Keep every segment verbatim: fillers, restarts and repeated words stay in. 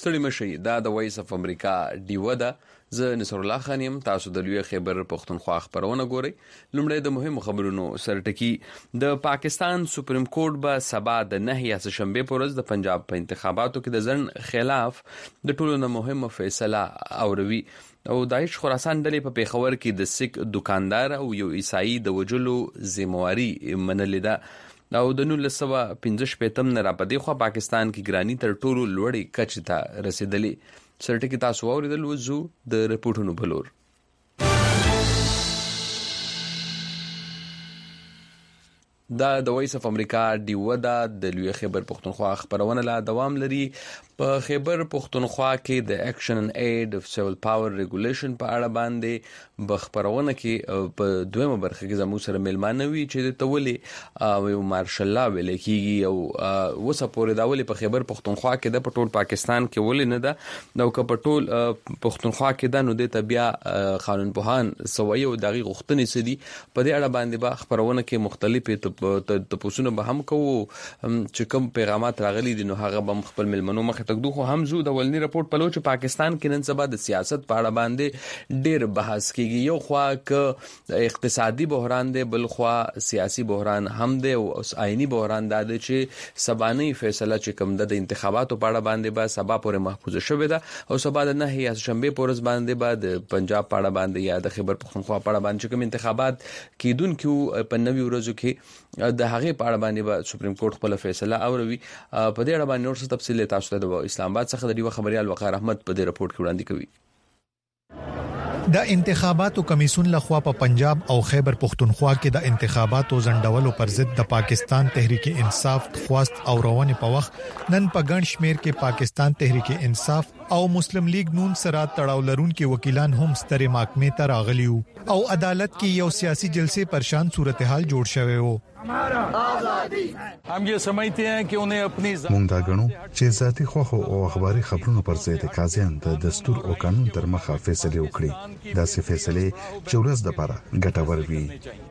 ستړي مشي. دا د وایس اف امریکا ډیوه ده. زه نصر الله خان یم. تاسو د لوی خیبر پښتونخوا خبرونه ګورئ. لومړی د مهمو خبرونو سرټکی. د پاکستان سپریم کورټ به سبا د نه یا شنبه په ورځ د پنجاب په انتخاباتو کې د ځن خلاف د ټولو نه مهمه فیصله اوروي. او داعش خراسان ډلې په پیښور کې د سیک دکاندار او یو عیسائی د وجلو ذمہواری منلې ده. او د نولس سوه پنځه شپېتم نه راپدې خو پاکستان کې ګرانی تر ټولو لوړې کچې ته رسیدلې. سرټکی تاسو اوریدل وزو د رپورټونو بلور. دا د وایس اف امریکا ډیوه ده. د لوی خیبر پښتونخوا خبرونه لا دوام لري. په خیبر پښتونخوا کې د اکشن ان اید اف سیول پاور ریګولیشن په اړه باندې بخبرونه کې په دویمه برخه کې زموږ سره ملمانه وی چې د تولې او مارشل لا ویل کېږي او وسپورې دا ولې په خیبر پښتونخوا کې د پټول پاکستان کې ولې نه ده نو که پټول پښتونخوا کې د نو د تبیا قانون پوهان سوي او دغه غوښتنې سدي په دې اړه باندې به خبرونه کې مختلفه تاسو به هم کوو چې کوم پیغامات راغلي دي نو هغه به خپل ملمنو مخ تک دوه هم زو د ولنی رپورت په لوچ پاکستان کې نن سبا د سیاست په اړه باندې ډېر بحث کیږي. یو خوا ک اقتصادي بحران دی بل خوا سیاسي بحران هم دی او آئینی بحران دی چې سبانه فیصله چې کوم د انتخاباتو په اړه باندې به سبا پورې محفوظ شوه ده او سبا د نه یا شنبه پورز باندې بعد پنجاب په اړه باندې یا د خیبر پښتونخوا په اړه باندې کوم انتخابات کیدونکو په نوي ورځو کې د هغه په اړه باندې به سپریم کورټ خپل فیصله اوروي. په دې اړه باندې نور څه تفصیل تاسو ته اسلام آباد څخه د ډیو خبريال وقار احمد په دې رپورت کې وړاندې کوي. د انتخاباتو کمیسیون لخوا په پنجاب او خیبر پښتونخوا کې د انتخاباتو ځنډولو پر ضد د پاکستان تحریک انصاف خواست او روانې په وخت نن په ګڼ شمیر کې پاکستان تحریک انصاف او مسلم لیگ نون سره تړاو لرونکي وکیلان هم سترې محکمې ته راغلیو او عدالت کې یو سیاسي جلسې پرشان صورتحال جوړ شوی و. हम ये समझते हैं कि उन्हें अपनी مونږ دا غنو چې ذاتي خوخو او اخباري خبرونو پر ضد قاضیان د دستور او قانون تر مخه فیصله وکړي. دا سه فیصله چې ورځ د پاره ګټور وي.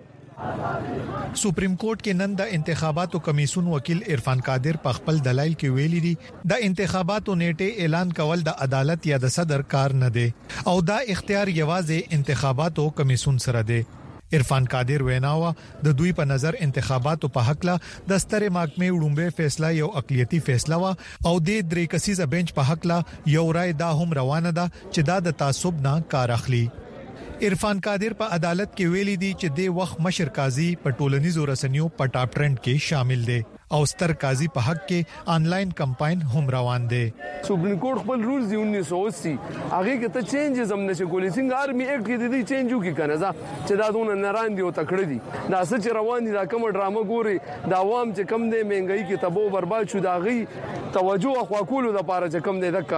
سپریم کورټ کې نن د انتخاباتو کمیسیون وکیل عرفان قادر په خپل دلایل کې ویلي دي د انتخاباتو نیټه اعلان کول د عدالت یا د صدر کار نه دی او دا اختیار یوازې انتخاباتو کمیسیون سره دی. عرفان قادر ویناوه د دوی په نظر انتخاباتو په حق لا د ستره محکمې وړومبه فیصله یو اقلیتی فیصله وا او د درې کسیزه بنچ په حق لا یو رائے دا هم روانه ده چې دا د تعصب نه کار اخلي. عرفان قادر په عدالت کې ویلي دي چې د وخت مشر قاضي په ټولنیزو رسنیو په ټاپ ټرند کې شامل دي او ستر قاضي په حق کې آنلاین کمپاین هم روان دي. سپریم کورټ خپل رولز دی انیس سو اسی هغه کې ته چینجز هم نشي کولی. څنګه آرمي اکټ کې دي چینجو کې کنه ځا چې دا دونه نران دي او تکړه دي. دا څه چې روان دي دا کوم ډرامه ګوري دا عوام چې کم دي مهنګي کې تبو برباد شو دا غي توجه خو کولو د پاره چې کم دي دکا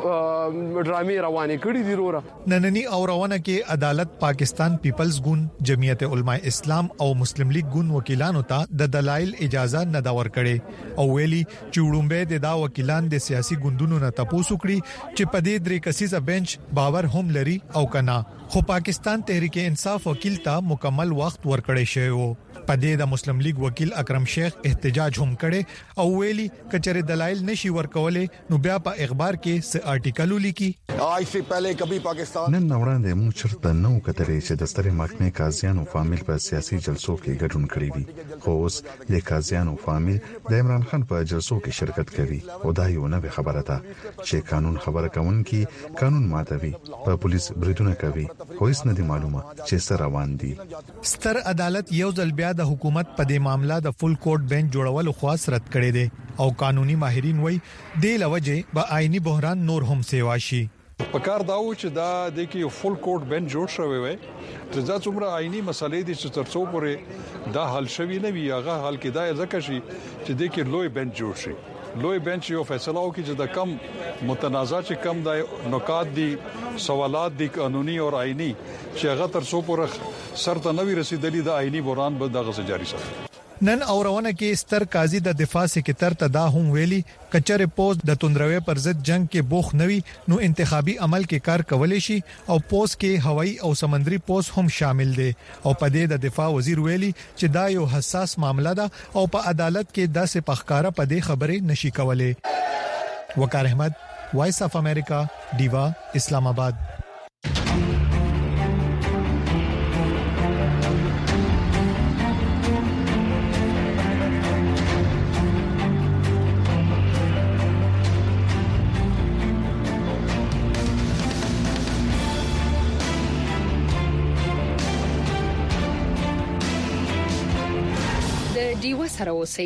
ډرامې روانې کړې دي وروره. نننی او روانه کې عدالت پاکستان پیپلز ګوند جمعیت علماء اسلام او مسلم لیگ ګوند وکیلانو ته د دلایل اجازه نه دا ورکړي او ویلي چې وړومبه د دا وکیلان د سیاسي ګوندونو نه تاسو کړی چې په دې درې کسیزه بنچ باور هم لري او کنا خو پاکستان تحریک انصاف وکیل ته مکمل وخت ورکړی شوی وو. په دې د مسلم لیگ وکیل اکرم شیخ احتجاج هم کړي او ویلي کچره دلایل نشي ورکولې نو بیا په اخبار کې س آرټیکل ولیکي. آج سے پہلے کبھی پاکستان نن وړاندې موږ چرته نو کترې چې د سترې محکمې قاضیانو فامیل په سیاسي جلسو کې ګډون کړی دي خو اوس د قاضیانو فامیل د عمران خان په جلسو کې شرکت کوي او دا یو نوې خبره ده چې قانون خبره کوونکي قانون ماتوي په پولیس بریدونه کوي خو هیڅ نه دی معلومه چې سره روان دي. ستر عدالت یو ځل بیا د حکومت په دې معاملې د فل کورټ بنچ جوړولو خواست رد کړی دی او قانوني ماهرین وایي د لوجه به آئینی بحران نور هم سیوا شي. په کار داو چې دا د کې یو فل کورټ بنچ جوړ شوی وي چې دا څومره آئینی مسلې دي چې ترڅو پورې دا حل شوی نه وي هغه حل کېدای ځکه شي چې د کې لوی بنچ جوړ شي. لوی بنچ یو فیصله وکړي چې د کم متنازع چې کم د نکات دي سوالات دي قانوني او آئینی چې هغه ترڅو پورې سرته نوي رسیدلی د آئینی بحران به دغه جاری ساتي. نن اورونه کې ستر قاضي د دفاع سکرټر ته دا هم ویلي کچره پوز د توندروي پر ضد جنگ کې بوخ نوي نو انتخابي عمل کې کار کولای شي او پوز کې هوایي او سمندري پوز هم شامل دي او په دې د دفاع وزیر ویلي چې دا یو حساس معاملہ ده او په عدالت کې داسې پخکاره په دې خبره نشي کولای. وقار احمد وایس اف امریکا دیوا اسلام آباد. دیوا سره اوسئ.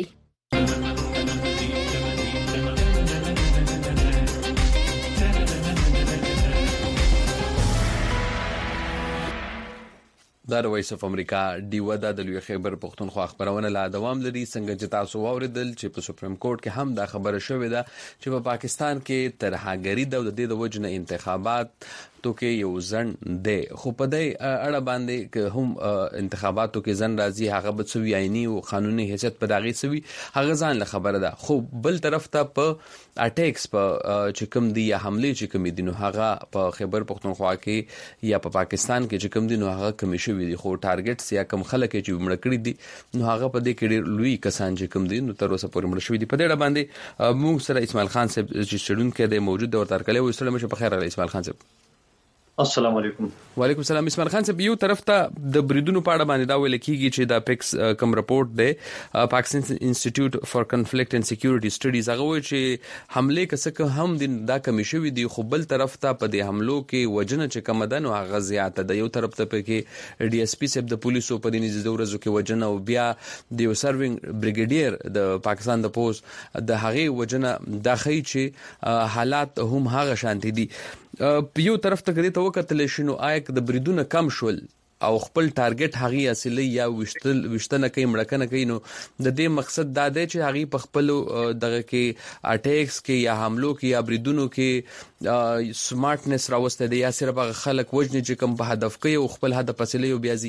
دا د وایس اف امریکا دیوا د لوی خیبر پختونخوا خبرونه لا دوام لري. څنګه چې تاسو واوریدل چې په سپریم کورټ کې هم دا خبره شوې ده چې په پاکستان کې ترهګری د د وجنه انتخابات تو کې یو ځن دی، خو په دې اړه باندې که هم انتخاباتو کې ځن راځي هغه به څوی عیني او قانوني حیثیت په داغي څوی هغه ځان له خبره ده. خو بل طرف ته په اټیکس په چې کوم دی یا حمله چې کوم دي نو هغه په خیبر پختونخوا کې یا په پاکستان کې چې کوم دي نو هغه کمیشن وي، خو ټارګټس یا کوم خلک چې مړ کړی دي نو هغه په دې کې ډېر لوی کسان چې کوم دي نو تر اوسه پورې مړ شوی دي. په دې اړه باندې موږ سره اسماعیل خان صاحب چې شډون کې د موجود د ورتار کله وې سلام شه په خیر راغلی اسماعیل خان صاحب. السلام علیکم. وعلیکم السلام. اسماعیل خان صاحب یو طرف ته د بریدونو په اړه باندې دا ویل کیږي چې دا پیکس کوم رپورت دی پاکستان انسټیټیوټ فار کنفلیکټ اینڈ سکیورټي سټډیز هغه وایي چې حمله کسه هم د دا کمیشن وي دی، خو بل طرف ته په دې حملو کې وجنه چې کم ده نو هغه زیاته ده. یو طرف ته په کې ډي اس پی صاحب د پولیسو په دې نږدې ورځو کې وجنه او بیا د یو سروینګ بریګیډیر د پاکستان د پوز د هغه وجنه د خی چې حالات هم هغه شانتي دي. یو طرف ته کړي ته وکتل شنو آیک د بریدونه کم شول او خپل ټارګټ هغه اصلي یا وشتل وشتنه کوي مړکنه کوي، نو د دې مقصد دا دی چې هغه په خپل دغه کې اټیکس کې یا حملو کې یا بریدونو کې سمارټنس راوسته دی یا صرف هغه خلک وجنه چې کوم په هدف کوي او خپل هدف اصلي او بیازي.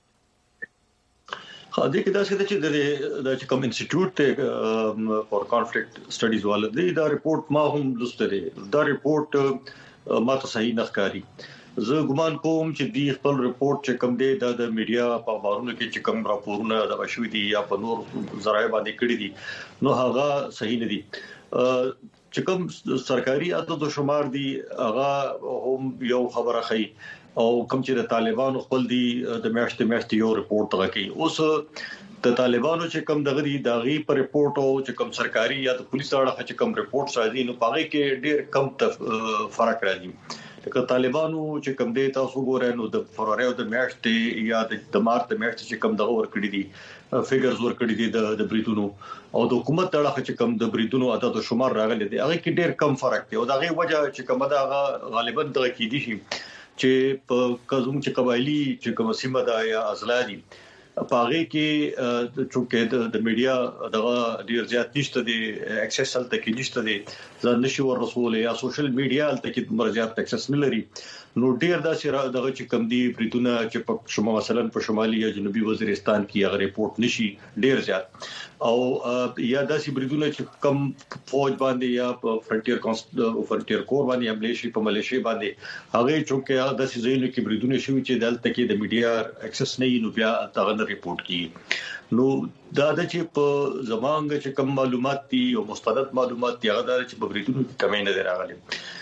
خاطر کې دا څه چې د د کوم انسټیټیوټ فار کنفلیکټ سټډیز ولدي دا ریپورت ما هم لوستره. دا ریپورت ما ته صحیح نه ښکاري. زه ګمان کوم چې دی خپل ریپورت چې کوم دی د میډیا په اخبارونو کې چې کوم راپورونه د بشوي دي یا په نور ذرایع باندې کړی دي نو هغه صحیح نه دي. چې کوم سرکاري عدد او شمار دي هغه هم یو خبره خي او کوم چې د طالبانو خپل دي د میاشتې میاشتې یو ریپورت راکړي. اوس د طالبانو چې کوم دغه دي داغي پر ریپورت او چې کوم سرکاري یا د پولیس اړه چې کوم ریپورت راځي نو پاره کې ډېر کم فرق راځي. لکه طالبانو چې کوم دی تاسو ګورئ نو د فروری او د میاشتې یا د مارچ د میاشتې چې کوم دغه ور کړی دي فګرز ور کړی دي د بریدونو او د حکومت اړه چې کوم د بریدونو عدد او شمار راغلي دي هغه کې ډېر کم فرق دی او دغه وجه چې کوم دا غالبا دغه کې دي چې په کوم چې قبایلی چې کوم سیمه دا یا ازلادي پاغه کې چې د میډیا دغه ډیر زیات نشته دي اکسس تل کې نشته دي ځان نشي ور رسول یا سوشل میډیا تل کې مرزيات اکسس نه لري نو ډیر دا چې دغه چې کم دي بریټونه چې په شمال مثلا په شمالي یا جنوبي وزیرستان کې هغه ریپورت نشي ډیر زیات او یا داسې بریټونه چې کم فوج باندې یا په فرنټیر کانسټ فرنټیر کور باندې حمله شي په ملیشیا باندې هغه چې هغه داسې ځایونو کې بریټونه شوي چې دلته کې د میډیا اکسس نه نو بیا تاغه ریپورت کی نو دا د چې په زمانګه چې کوم معلومات دي او مستند معلومات دي هغه د چې په بریټونو کې کمی نه راغلي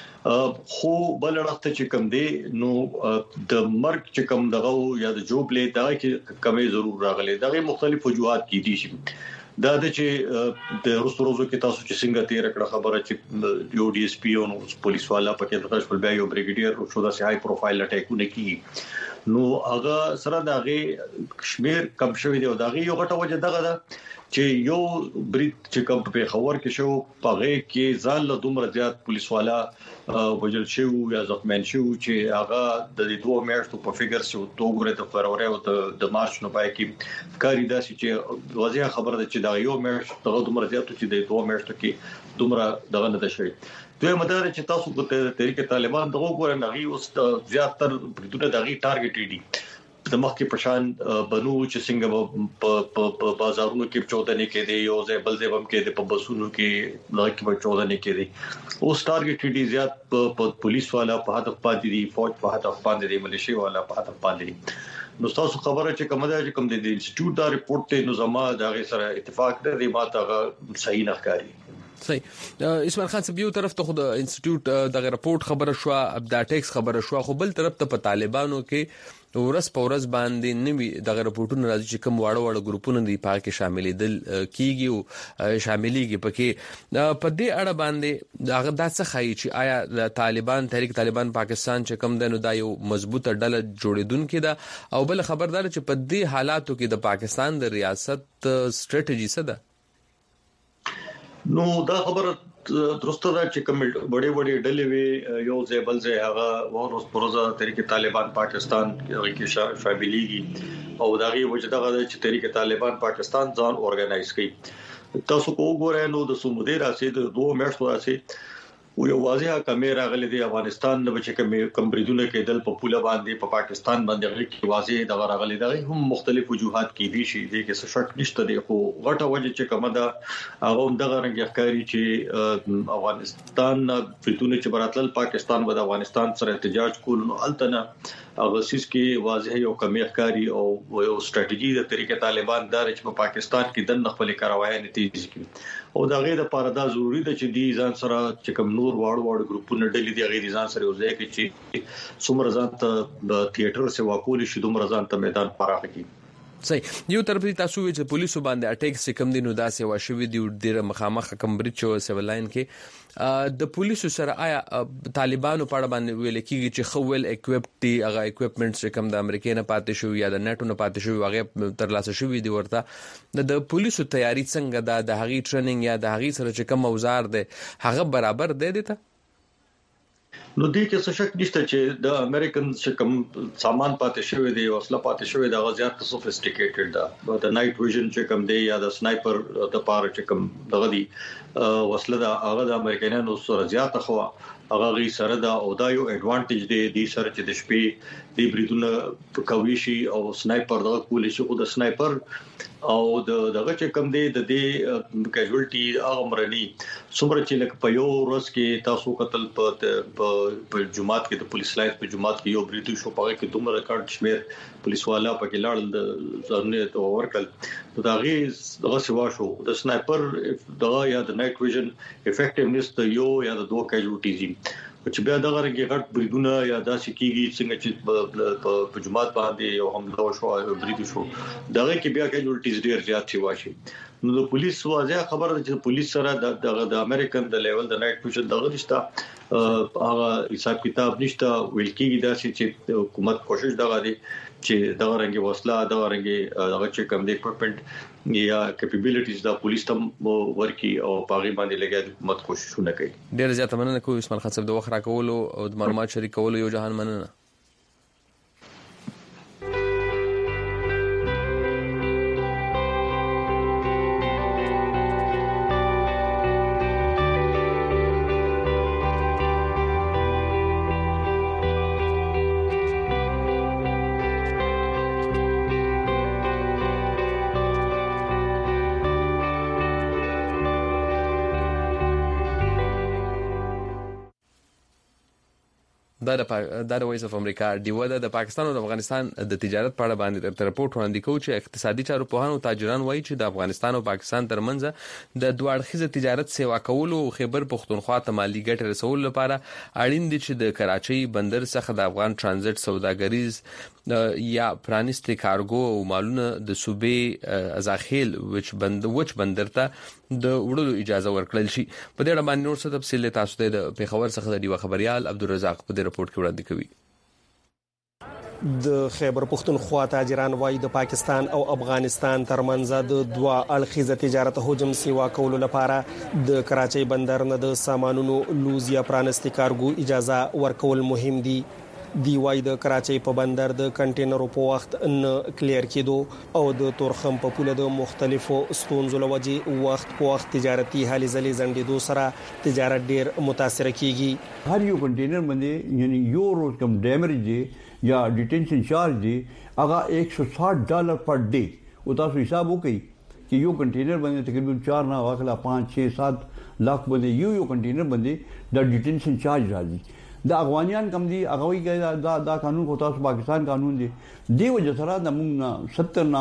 خو بل وخت چې کوم دی نو د مرګ چې کوم دغه یا د جوبلې دا کې کمی ضرور راغلي دغه مختلف وجوهات کې دي شي دا د چې د روسو کې تاسو چې څنګه تیر کړه خبره چې یو ډي اس پی او پولیس والا پکې د خپل بیا یو بریګیډیر او شو دا سي هاي پروفایل اٹیکونه کی نو هغه سره دغه کشمیر کم شوی دی او دغه یو غټه وجه دغه ده چې یو بریټ چې کوم په خبر کې شو پغه کې ځان له دومره زیات پولیس والا وجل شو یا زخمین شو چې هغه د دوه میاشتو په فګر شو توګره د فروری او د مارچ نو پای کې کاری داسي چې واضح خبره ده چې دا یو میاشت د دومره زیات چې د دوه میاشتو کې دومره دغه نه ده شوی. دوی مدار چې تاسو په طریقې طالبان دغه ګورن غي اوس زیاتره بریټونه دغه ټارګټ دي د مخکې پشان بنو چې څنګه په بازارونو کې چودنه کې دي او ځای بل ځای هم کې دي په بسونو کې دغه کې چودنه کې دي او ټارګټ دي زیات په پولیس والا په هدف پاتې دي فوج په هدف باندې دي ملیشیا والا په هدف باندې دي نو تاسو خبره چې کومه ده چې کوم د انسټیټیوټ دا ریپورت ته نو زما دغه سره اتفاق ده دی ما ته صحیح نه ښکاري. صحیح. اسماعیل خان صاحب یو طرف ته خو د انسټیټیوټ د رپورت خبره شو، د ټیکس خبره شو، خو بل طرف ته په طالبانو کې ورس په ورس باندې نوي د رپورټونو راځي چې کوم واړه واړه ګروپونه دی په کې شاملې دل کیږي او شاملېږي پکې په دې اړه باندې دا د څه خایي چې آیا د طالبان تحریک طالبان پاکستان چې کوم دنو دا یو مضبوطه ډله جوړیدونکې ده، او بل خبردار چې په دې حالاتو کې د پاکستان د ریاست سټریټجی څه ده؟ نو دا خبره درسته ده چې کوم وړي وړي ډلې وي یو ځای بل ځای هغه ورس پروزه طریقې طالبان پاکستان کې شاملېږي او داغي وجدغه چې طریقې طالبان پاکستان ځان اورګنایز کړي. تاسو کو وګورئ نو د سومدي راسي د دوه میاشتو راسي او یو واضحه کیمرا غلې د افغانستان د بچ کم بریدونه کې دل په پوله باندې په پا پاکستان باندې غلې کې واضح د غراغلې دغه هم مختلف وجوهات کې دي شي د کې څه شک نشته دی، خو غټه وجه چې کومه ده هغه هم دغه رنګ ښکاری چې افغانستان بریدونه چې براتل پاکستان به د افغانستان سره احتجاج کول نو التنه هغه سیس کې واضح یو کمی ښکاری او یو ستراتیژي د طریقې طالبان دار چې په پا پاکستان کې د خپل کاروایي نتیجې کې او دا غي د پاره دا ضروری ده چې دی ځان سره چې کوم نور واړ واړ ګروپونه ډلې دی غي ځان سره وځي چې څومره ځان ته د تھیټر سره واکول شي دومره ځان ته میدان پراخ کی. صحیح. یو طرف دي تاسو چې پولیسو باندې اٹیک سکم دي نو داسې واشوي دی ډیره مخامخ کمبرچ او سیول لاین کې د پولیسو سره آیا طالبانو په اړه باندې ویل کیږي چې خول اکوپډ دي هغه اکوپمنټس چې کوم د امریکا نه پاتې شو یا د ناتو نه پاتې شو هغه ترلاسه شوی دی ورته د پولیسو تیاری څنګه ده، د هغې ټریننګ یا د هغې سره چې کوم اوزار دی هغه برابر دی دی ته؟ نو دې کې څه شک نشته چې د امریکن چې کوم سامان پاتې شوی دی او اصله پاتې شوی دی هغه زیات سوفیسټیکیټډ ده، د نایټ ویژن چې کوم دی یا د سنایپر د پاره چې کوم دغه دی وسله دا هغه د امریکایانو سره زیات خو هغه غي سره دا او دا یو ایڈوانټیج دی د سره چې د شپې د بریدونه کوي شي او سنایپر دغه کول شي، خو د سنایپر او د دغه چې کوم دی د دې کیژوالټي هغه مرني څومره چې لکه په یو ورځ کې تاسو قتل په په جمعات کې د پولیس لایټ په جمعات کې یو بریدو شو په کې دومره ریکارډ شمیر پولیس والا په کې لاړل د ځانونه تو ورکل دا غي دغه سوا شو د سنایپر دغه یا د نایټ ویژن افیکټیونس د یو یا د دوه کیژوالټیز چې بیا دغه رنګ غټ بریدونه یا داسې کیږي څنګه چې په جمعات باندې یو حمله وشو او برید شو دغه کې بیا کیژوالټیز ډیر زیات شي واشي. نو د پولیس واځه خبره ده چې پولیس سره د د امریکن د لیول د نایټ ویژن دغه نشته هغه حساب کتاب نشته ویل کېږي دا چې حکومت کوشش دغه دي چې دغه رنګ وسله دغه رنګ دغه چې کوم د اکوپمنټ یا کیپابیلیټیز د پولیس تم ورکی او پاغي باندې لګیا حکومت کوششونه کوي. ډیر زیات مننه کوم اسماعیل خان صاحب د وخت راکولو او د معلومات شریکولو یو جهان مننه. دا د وایس اف امریکا دیو د پاکستان او افغانستان د تجارت په اړه باندې رپورت وړاندې کوي چې اقتصادي چارو پوهان او تاجران وایي چې د افغانستان او پاکستان ترمنځ د دوه اړخیزه تجارت سیوا کول او خیبر پختونخوا ته مالی ګټه رسول لپاره اړین دي چې د کراچۍ بندر څخه د افغان ترانزیت سوداګریز یا پرانیستي کارګو او مالونه د صوبې ازاخیل وچ بند وچ بندر ته د وړلو اجازه ورکړل شي. په دې اړه باندې نور څه تفصیل تاسو ته د پیښور څخه د دیو خبريال عبدالرزاق په دې رپورت کې وړاندې کوي. د خیبر پختونخوا تاجران وايي د پاکستان او افغانستان ترمنځ د دوه اړخیزه تجارت حجم سیوا کولو لپاره د کراچۍ بندر نه د سامانونو لوز یا پرانیستي کارګو اجازه ورکول مهم دي. دی وايي د کراچۍ په بندر د کنټینرو په وخت نه کلیر کېدو او د تورخم په پوله د مختلفو ستونزو لوجې وخت په وخت تجارتي حالې زلي زندېدو سره تجارت ډیر متاثر کیږي. هر یو کنټینر باندې یعنی یو روز کم ډیمیج دی یا ډیټینشن چارج دی هغه ایک سو ساٹھ ډالر پر ډے او تاسو حساب وکړئ چې یو کنټینر باندې تقریبا چار نه واخلا پانچ چھ سات لاکھ باندې یو یو کنټینر باندې د ډیټینشن چارج راځي. د افغانیان کم دي هغه وی دا دا قانون کو تاسو پاکستان قانون دی دی وجه سره د موږ ستر نه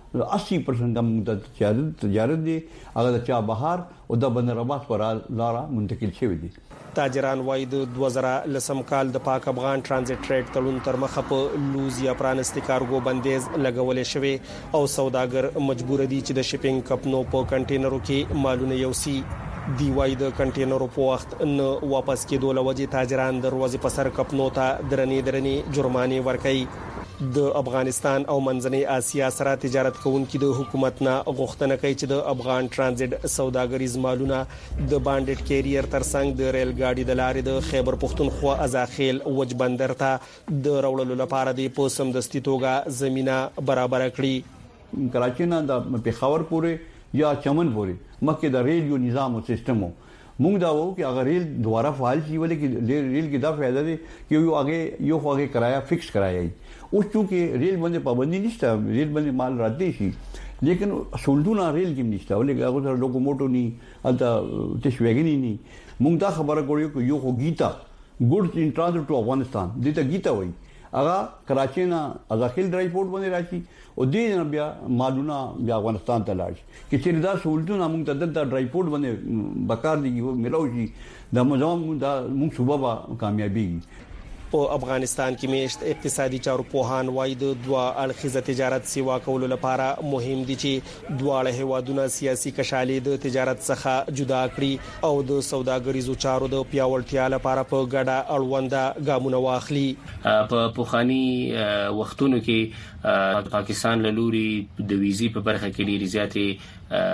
اسی پرسنټ د تجارت تجارت دی هغه د چا بهار او د بندر عباس پر لارا منتقل شوی دی. تاجران وایي د دوه زره لسم کال د پاک افغان ترانزیت ټریډ تړون تر مخه په لوزیا پرانستي کارګو بندیز لګولې شوی او سوداګر مجبور دي چې د شپینګ کمپنو په کنټینرو کې مالونه یوسي. دی وای د کنټینرو په وخت نه واپس کېدو لوجې تاجران دروازې په سر کمپنو ته درنې درنې جرمانې ورکړي. د افغانستان او منځنۍ اسیا سره تجارت کوونکي د حکومت نه غوښتنه کوي چې د افغان ترانزیت سوداګریز مالونه د بانډډ کیریر ترڅنګ د ریل ګاډي د لارې د خیبر پښتونخوا ازاخیل وج بندر ته د راوړلو لپاره د پوسم دستي توګه زمينه برابر کړي. کراچي نه د پیښور پورې یا چمن پورې مکه د ریل یو نظام او سیستم مونږ دا وو چې اگر ریل دوباره فعال شي ولې کې ریل کې دا فائدہ دی چې یو هغه یو هغه کرایه فکس کرایي او چې ریل باندې پابندي نشته ریل باندې مال راځي شي لیکن سولډونه ریل کې نشته ولې هغه سره لوکوموټو ني الته تشویګنی ني مونږ دا خبره کوو چې یو خو گیتا ګډ ان ترانزیت ټو افغانستان دته گیتا وایي هغه کراچي نه ازاخیل ډرای پورت باندې راشي او دې نه بیا مالونه بیا افغانستان ته لاړ شي چې چې دا سہولتونه موږ ته د ډرای پورت باندې بکار دي ملوي د مزام دا موږ صوبه کامیابی. په افغانستان کې میشت اقتصادي چارو پوهان وایي د دوه اړخیزه تجارت سیوا کولو لپاره مهم دي چې دواړه هیوادونه سیاسي کشالې د تجارت څخه جدا کړي او د سوداګریزو چارو د پیاوړتیا لپاره په ګډه اړونده ګامونه واخلي. په پوخانی وختونو کې پاکستان له لوري د ویزي په برخه کې ډېر زیاتې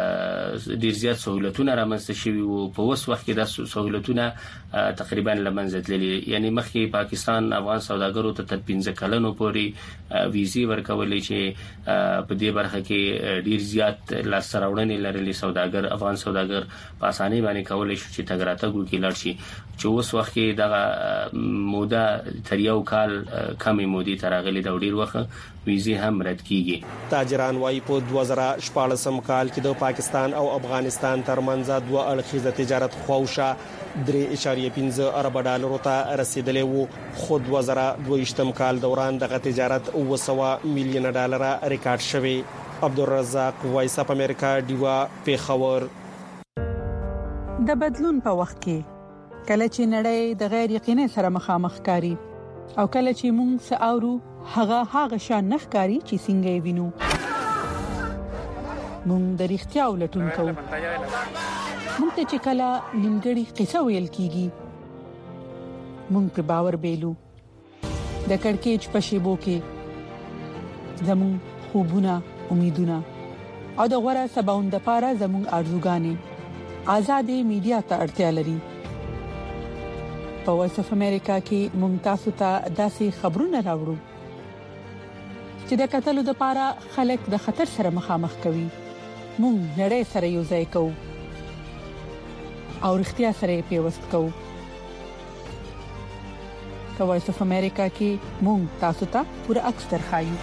ډیر زیات سہولتونه رامنځته شوي وو. په اوس وخت کې د سہولتونه تقریبا لمنځه تللي یعنی مخکې پاکستان افغان سوداګرو ته تر پنځه کلونو پورې ویزي ورکولې چې په دې برخه کې ډیر زیات لاسته راوړنې لرلې سوداګر افغان سوداګر په اسانۍ باندې کولای شي چې تګ راتګ وکړي لاړ شي چې اوس وخت کې دغه موده تر یو کال کمې مودې تر غلي د ډیر وخت ویزي هم رد کیږي. تاجران وایي په دوه زره شپاړسم کال کې د پاکستان او افغانستان ترمنځ دوه اړخیزه تجارت خوښه درې اشاریه پنځه ارب ډالرو ته رسیدلې وو خو دوه زره دوهشتم کال دوران دغه تجارت اوه سوه میلیون ډالر ریکارډ شوی. عبدالرزاق وایس اپ امریکا دیوا پیښور. د بدلون په وخت کې کله چې نړۍ د غیر یقیني سره مخامخ کاری او کله چې موږ ساورو هغه هغه شان نخکاری چې څنګه وینو موږ د اړتیا ولټون کوو. موږ ته چې کله نیمګړی قصه ویل کیږي موږ په باور بیلو د کڑکېچ په شیبو کې زموږ خوبونه امیدونه او د غوړه سباوند لپاره زموږ ارزوګانې آزادې میډیا ته اړتیا لري. په وایس اف امریکا کې ممتاز ته داسې خبرونه راوړو چې د قتل لپاره خلک د خطر سره مخامخ کوي. مونږ نړۍ سره یو ځای کوو او اړتیا سره پیوست کوو. په وایس اف امریکا کې مونږ تاسو ته پوره عکس درخایو.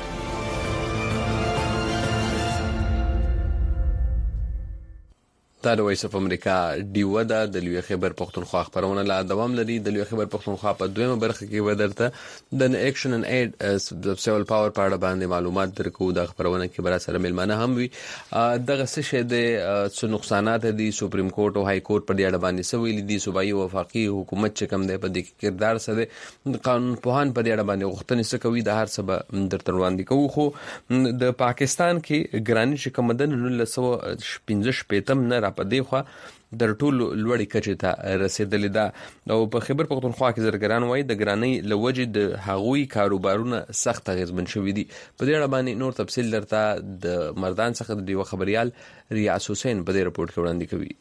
دا د وایس اف امریکا دیو دا د لوی خبر پښتونخوا خبرونه لا دوام لري. د لوی خبر پښتونخوا په دویمه برخه کې ودرته د اکشن ان اید سیول پاور په اړه باندې معلومات درکو. د خبرونه کې بر سره ملمنه هم وي. دغه څه شه د څو نقصانات دي سپریم کورټ او های کورټ په دې اړه باندې سویل دي. صوبایي وفاقي حکومت چې کم دی په دې کې کردار سره قانون پوهان په دې اړه باندې غوښتنې څه کوي د هر سبا درته وړاندې کوو. خو د پاکستان کې ګرانی چې کمدن نولس پنځه شپږم نه په دې خوا در ټول لوړی کچې ته رسیدلې ده او په خبر پښتونخوا کې زرګران وایي د ګرانی لوجې د هغوی کاروبارونه سخت اغیزمن شوي دي. په دې اړه باندې نور تفصیل درته د مردان څخه د دیو خبريال ریاض حسین په دې رپورت کې وړاندې کوي.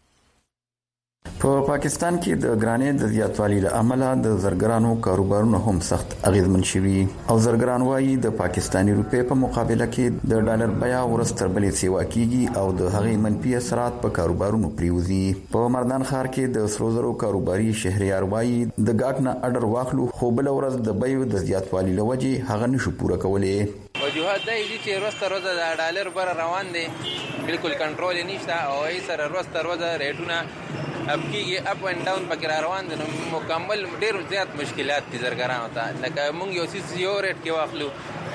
په پا پاکستان کې د ګرانۍ د زیاتوالي له امله د زرګرانو کاروبارونه هم سخت اغیزمن شوي او زرګران وایي د پاکستاني روپې په مقابله کې د ډالر بیا ورستر بلې سیوا کیږي او د هغې منفي اثرات په کاروبارونو پریوزي. په مردان ښار کې د سرو زرو کاروباري شهریار وایي د ګاټ نه اډر واخلو خو بل ورځ د بیو د زیاتوالي لوجې هغه نشو پوره کولای. وجوهات دا دي چې ورسته ورځ د ډالر بر روان دي بالکل کنټرول نشته او ای سره ورسته ورځ ریټونه اپ کیږي اپ اند ډاون پکې روان دي نو مکمل ډیر زیات مشکلات دي زرګرانو ته. لکه مونږ یو سیس یو ریټ کې واخلو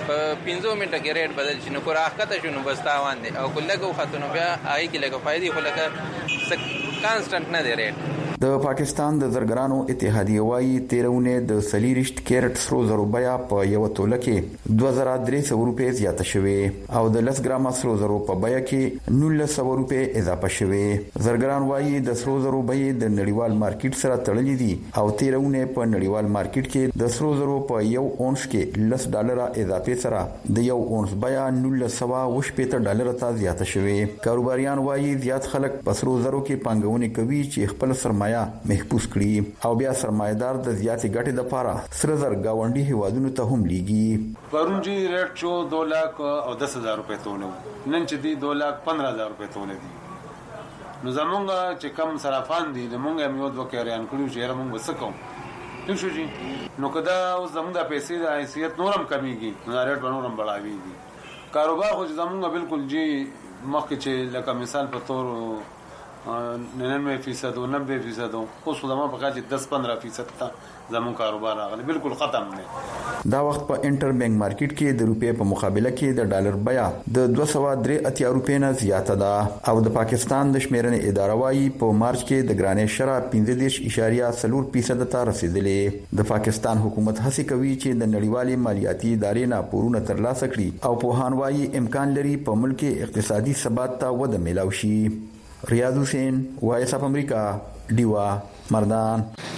په پنځو منټه کې ریټ بدل شي نو کو راخته شنو بس تاوان دي او کله خاتونو بیا آی کې لګه فائدې خو لګه کانسټنټ نه دی ریټ. د پاکستان د زرګرانو اتحادیه وايي تیرونه د سلیریشت کیرټ سرو زرو بیا په یو توله کې دوه زره درې سوه روپۍ زیاته شوې او د لس ګرامه سرو زرو په بیا کې نولس سوه روپۍ اضافه شوې. زرګران وايي د سرو زرو بیې د نړیوال مارکیټ سره تړلې دي او تیرونه په نړیوال مارکیټ کې د سرو زرو په یو اونس کې لس ډالر اضافه سره د یو اونس بیا نولس سوه وشپېته ډالر ته زیاته شوې. کاروباریان وايي زیات خلک په سرو زرو کې پانګونه کوي چې خپل سرمایه محفوظ کړي او بیا سرمایدار د زیاتې ګټې لپاره سره زر گاونډي هیوادونو ته هم لیږي. پرون جی ریټ شو دو لک او دس هزار روپے توله نن چې دی دو لک پندرہ هزار روپے توله دي. نو زمونږ چې کم صرافان دي زمونږ هم یو دوه کېریان کړو چې موږ وسکو ټیک شو جی. نو کدا اوس زمونږ د پیسې د حیثیت نورم کمیږي نو ریټ نورم بڑھاويږي. کاروبار خو زمونږ بالکل جی مخکې چې لکه مثال په تور ننانوے فیصد و نبے فیصد اوس زموږ په کال دس پندرہ فیصد ته زموږ کاروبار راغلی بالکل ختم دی. دا وخت په انټر بانک مارکیټ کې د روپې په مقابله کې د ډالر بیا د دوه سوه درې اتیا روپۍ نه زیاته ده او د پاکستان د شمیرنې اداره وايي په مارچ کې د ګرانې شرح پنځه دېرش اعشاریه څلور فیصد ته رسیدلې. د پاکستان حکومت هڅه کوي چې د نړیوالې مالیاتي ادارې نه پورونه ترلاسه کړي او پوهان وايي امکان لري په ملک کې اقتصادي ثبات ته وده ملاوي شي. ریاض حسین وایس اف امریکا ډیوا مردان.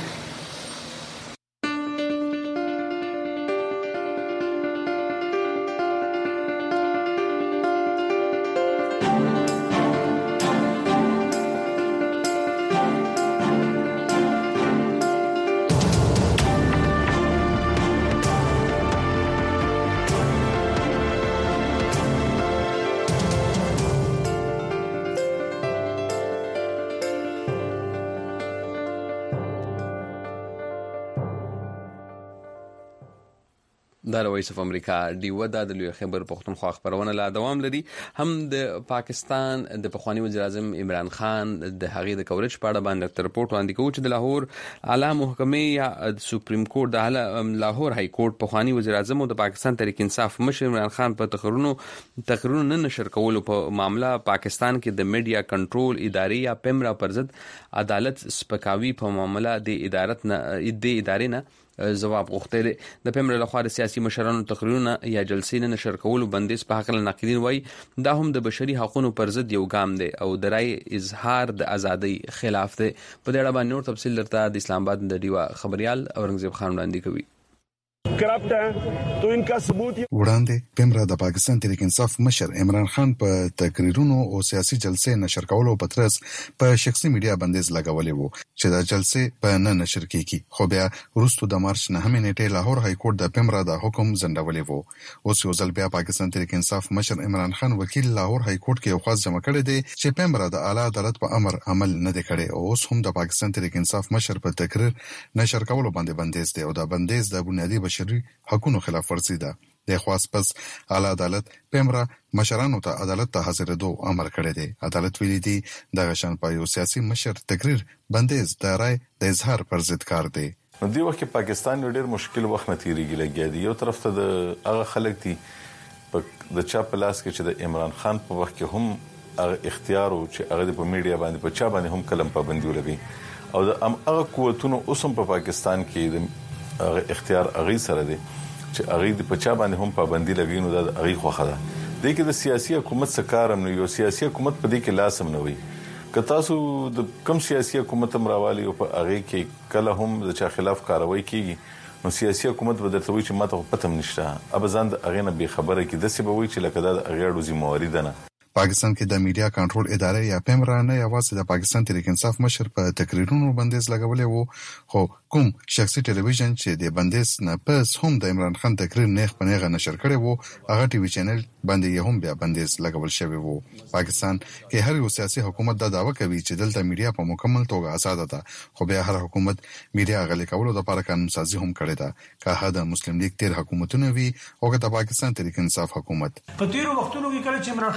د وایس اف امریکا ډیو د لوی خبر پښتونخوا خبرونه لا دوام لري. هم د پاکستان د پخوانی وزیر اعظم عمران خان د هغې د کورج په اړه باندې رپورت وړاندې کوي چې د لاهور اعلی محکمه یا سپریم کورټ د لاهور های کورټ پخوانی وزیر اعظم او د پاکستان تحریک انصاف مشر عمران خان په تقریرونو تقریرونو نه نشر کولو په معاملہ پاکستان کې د میډیا کنټرول ادارې یا پیمرا پر ضد عدالت سپکاوي په معاملہ د ادارت نه د ادارې نه جواب غوښتل. د پیمرا لخوا د سیاسي مشرانو تقریرونه یا جلسې نه نشر کولو بندیز په حق ناقدین وایي دا هم د بشري حقوقو پر ضد یو ګام دی او د رای اظهار د ازادۍ خلاف دی. په دې اړه باندې نور تفصیل درته د اسلام آباد د ډیوا خبريال اورنګزیب خان وړاندې کوي. کرپټ ہے تو ان کا ثبوت وړاندې پیمرا د پاکستان تحریک انصاف مشر عمران خان په تقریرونو او سیاسي جلسې نشر کولو په ترڅ په شخصي میډیا بندیز لګولې وو چې دا جلسې په نه نشر کیږي. خو بیا وروسته د مارچ نهمې نیټې لاهور های کورټ د پیمرا د حکم ځنډولې وو. اوس یو ځل بیا پاکستان تحریک انصاف مشر عمران خان وکیل لاهور های کورټ کې یو خاص جمع کړی دی چې پیمرا د اعلی عدالت په امر عمل نه دی کړی او اوس هم د پاکستان تحریک انصاف مشر په تقریر نشر کولو باندې بندیز دی او دا بندیز د بنیادی بشري حقوقو خلاف ورزي ده. د خواص پس اعلی عدالت پیمرا مشرانو ته عدالت ته حاضرېدو امر کړی دی. عدالت ویلي دی د غشن په یو سیاسي مشر تقریر بندیز د رای د اظهار پر ضد کار دی. نو دی وخت پاکستان ډېر مشکل وخت نه تیریږي لګیا دی. یو طرف ته د هغه خلک دي د چا په لاس کې چې د عمران خان په وخت کې هم هغه اختیار او چې هغه په میډیا باندې په چا باندې هم کلم پابندي ولګي او د هغه قوتونو اوسم په پاکستان کې د هغه اختیار هغه سره دی چې هغه د پچا باندې هم پابندي لګي نو د هغه خوخه ده. د کې د سیاسي حکومت سکارم نه یو سیاسي حکومت په دې کې لاسم نه وي. که تاسو د کم سیاسي حکومت مراوالي او په هغه کې کله هم د چا خلاف کاروایی کیږي نو سیاسي حکومت به درته وي چې ماته پته نشته ابزان د هغه نه به خبره کې د سی به وي چې لکه د هغه اړو ذمہواری ده نه. پاکستان کې د میډیا کنټرول ادارې یا پیمرا نه یوازې د پاکستان تحریک انصاف مشر په تقریرونو بندیز لګولې وو خو کوم شخصي ټلویزیون چې د بندیز نه پس هم د عمران خان تقریر نه خپنه نشر کړي وو هغه ټي وي چینل باندې هم بیا بندیز لګول شوی وو. پاکستان کې هر یو سیاسي حکومت دا دعوه کوي چې دلته میډیا په مکمل توګه آزاد ده خو بیا هر حکومت میډیا غلي کولو لپاره قانون سازي هم کړې ده که دا مسلم لیگ تیر حکومتونه وي او که د پاکستان تحریک انصاف حکومت. په تیرو وختونو کې کله چې عمران خان په خپل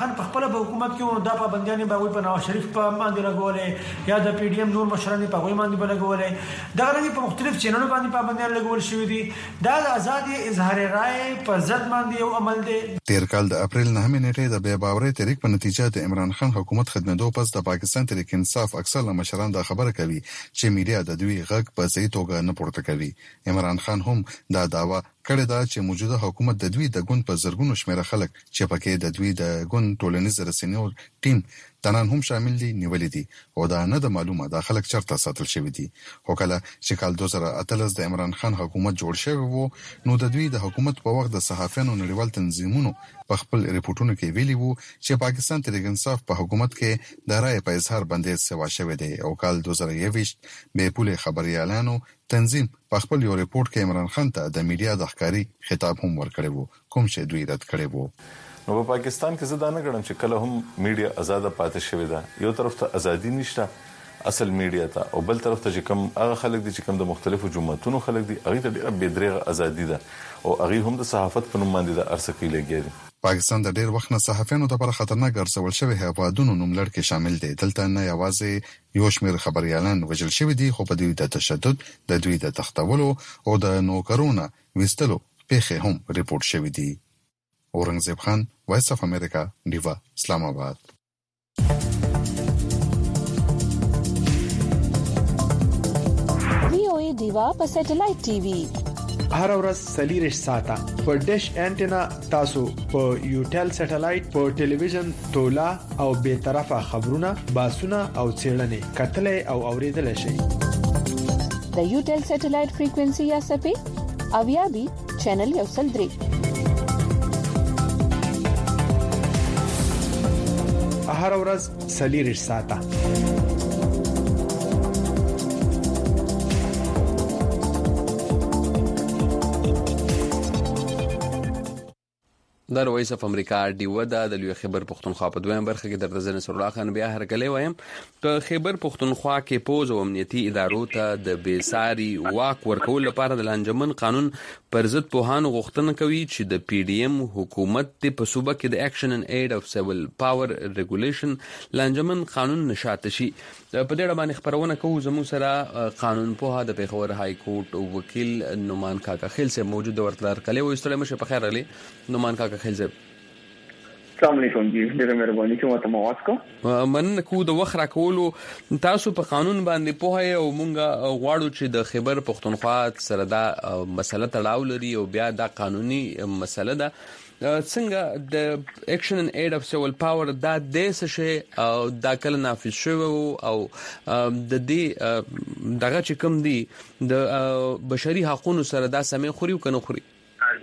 کله په حکومت کې دا پابندیاں به وي په نواز شریف په باندې لګولې یا د پی ډی ایم نور مشران په غوي باندې لګولې دا غوړي په مختلف چینلونو باندې پابندیاں لګول شوې دي دا د آزادي اظهار رائے په ضد باندې یو عمل دی. تیر کال د اپریل نه نیټه د بے باورۍ تحریک په نتیجه د عمران خان حکومت خدمتو پس د پاکستان تحریک انصاف اکثر مشران دا خبره کوي چې میډیا د دوی غږ په صحیح توګه نه پورته کوي. عمران خان هم دا داوا کړی دا چې موجوده حکومت د دوی د ګوند په زرګونو شمېر خلک چې پکې د دوی د ګوند ټولنیز رسنیو ټیم تنان هم شامل دي نیولې دي او دا نه د معلومه د خلک چرته ساتل شوی دي. خو کله چې کال دوه زره اتلس د عمران خان حکومت جوړ شوی وو نو د دوی د حکومت په وخت د صحافیانو نړیوال تنظیمونو په خپل ریپورتونو کې ویلي وو چې پاکستان تحریک انصاف په حکومت کې د رائے په اظهار باندې سوا شوی دی او کال دوه زره یوویشت به پوله خبريالانو تنظیم په خپل یو ریپورت کې عمران خان ته د میډیا د ښکاری خطاب هم ورکړی وو کوم چې دوی رد کړی وو. نو په پاکستان کې زه دا نه غواړم چې کله هم میډیا آزاد پاتې شوی ده یو طرف ته ازادي نشته اصل میډیا ته او بل طرف ته چې کوم هغه خلک دي چې کوم د مختلفو جماعتونو خلک دي هغه ته ډېر بېدریغه ازادي ده او هغه هم د صحافت په نوم باندې د ارسکې لګي. پاکستان د ډېر وخت نه صحافیانو لپاره خطرناک ګرځول شوی هیوادونو نوملړ کې شامل دي. دلته نه یوازې یو شمېر خبريالان وژل شوی دي خو په دوی د تشدد د دوی د تختولو او د نوکرونو وستلو پیښې هم ریپورت شوی دي. اورنګزیب خان وایس اف امریکا ډیوا اسلام آباد. وی او ای ډیوا په سټلایټ ټي وي هر ورځ سلیریش ساته په ډیش انټینا تاسو په یوټل سټلایټ په ټلویزیون تولا او به طرفه خبرونه باسونه او چیرلنې کتلې او اوریدل شي. د یوټل سټلایټ فریکوئنسي یا سپی اویا بي چینل یو سل درې هر ورځ سلیریش ساته. د وایس اف امریکا ډیو دا د لوی خبر پښتونخوا په دویم برخه کې د رزن سر الله خان بیا هرکلې وایم په خبر پښتونخوا کې پوز او امنیتي ادارو ته د بیساری واک ورکول لپاره د لانجمن قانون پر ضد پوهانو غوښتنه کوي چې د پی ډی ایم حکومت په صوبه کې د اکشن ان ایډ اف سیول پاور ریګولیشن لانجمن قانون نشاط شي. په دې اړه باندې خبرونه کوو زموږ سره قانون پوها د پیښور های کورټ وکیل نومان کاکا خیل سره موجود ورتلار کله وې ستړي مشه په خیر علي نومان کاکا خیل سره السلام علیکم جی ډیره مهرباني چې ماته مواز کو من کو د وخت راکولو تاسو په قانون باندې پوهه او مونږه غواړو چې د خبر پښتونخوا سره دا مسله تړاو لري او بیا دا قانوني مسله ده څنګه د اکشن ان ایډ اف سیول پاور دا د څه شي او دا کله نافذ شوی او د دې دغه چې کوم دی د بشري حقوقو سره دا سمې خوري او کنه خوري.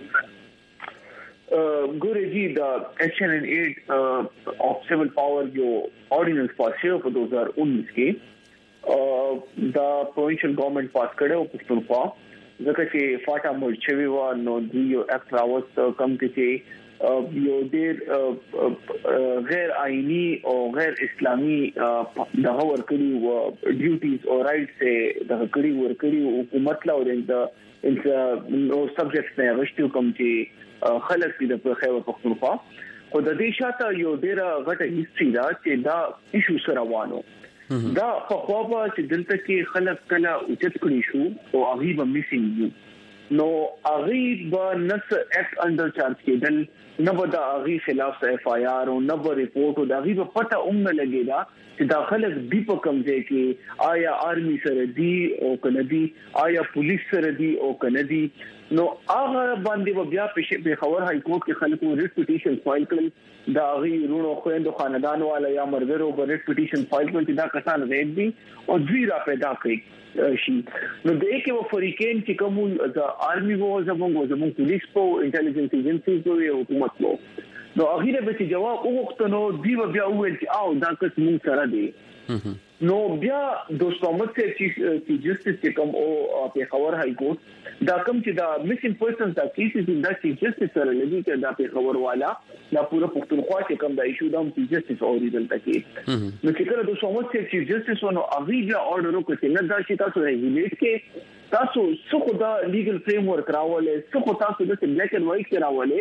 ګورې جی دا اکشن ان ایډ اف سیول پاور جو آرډیننس پاس شو په دوه هزار انیس کې دا پروینشل گورنمنت پاس کړو پښتونخوا ځکه چې فاټا مرچوي و نو دی یو اکټ راوست کم کې یو ډېر غیر آئینی او غیر اسلامي دغه ورکړي و ډیوټیز او رائټس دغه کړي ورکړي حکومت لا او د نو سبجیکټس نه غشتو کوم چې خلک دې په خیوه پښتونخوا خو د دې شاته یو ډېر غټه هیستوري دا چې دا ایشو سره روانو دا په خو چې دلته کې خلک کله اوچت کړی شو او هغه به میسینګ نو هغه به نس اکټ انډر چارج کېدل نه به د هغه خلاف اف آی آر او نه به ریپورت او د هغه په پټه اومه لګیدا چې دا خلک دی په کوم ځای کې آیا آرمي سره دی او کنه دی آیا پولیس سره دی او کنه دی نو هغه باندې بیا په خبر های کورټ کې خلکو ریټ پټیشن فایل کړل دا غي رونو خويندو خاندان والا یا مرګرو په ریټ پټیشن فایل کړل دا کسان زید دي او دوی را پیدا کړي شي نو د یو کې فریقین چې کوم د آرمي وو زموږ زموږ پولیس په انټيليجنس ایجنسي په حکومت وو نو هغه به چې جواب وغوښتنو دی بیا وویل چې او دا کس مونږ سره دی نو بیا دوستامت چې چې جسټس کوم او په خبر های کورټ دا کوم چې دا میسینګ پرسن دا کیسز دا چې جسټس سره لګي چې دا په خبر والا دا پوره پښتونخوا چې کوم دا ایشو دا چې جسټس اوریدل تکي نو چې کله دوستامت چې جسټس ونو اغي بیا اورډر وکړي چې نه دا چې تاسو ریګولیټ کې تاسو څه خو دا لیګل فریم ورک راولې څه خو تاسو د بلیک اینڈ وایټ راولې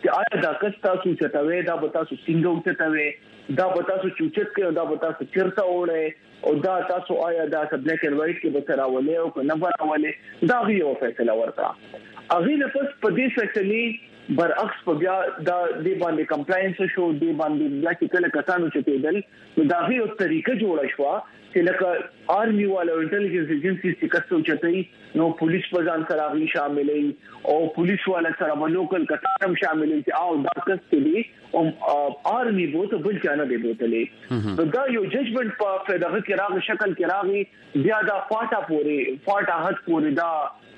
چې آیا دا کس تاسو چتاوي دا به تاسو څنګه چتاوي دا به تاسو چوچت کې دا به تاسو چیرته وړي او دا تاسو آیا دا بلیک اینڈ وایټ کې به تراولې او کنه براولې دا یو فیصله ورته اغه نه پس په دې فیصله برعکس په بیا دا د باندې کمپلاینس شو د باندې بیا چې کله کسانو چې تدل دا یو طریقه جوړه شو چې لکه آرمي والا انټيليجنس ایجنسی چې کسو چتای نو پولیس په ځان سره غي شاملې او پولیس والا سره لوکل کسان شاملې چې او دا کس دي او آرمي بوته بل چانه دی بوتلې نو دا یو ججمنت په فدغه کې راغی شکل کې راغی بیا دا فاټا پوري فاټا حد پوري دا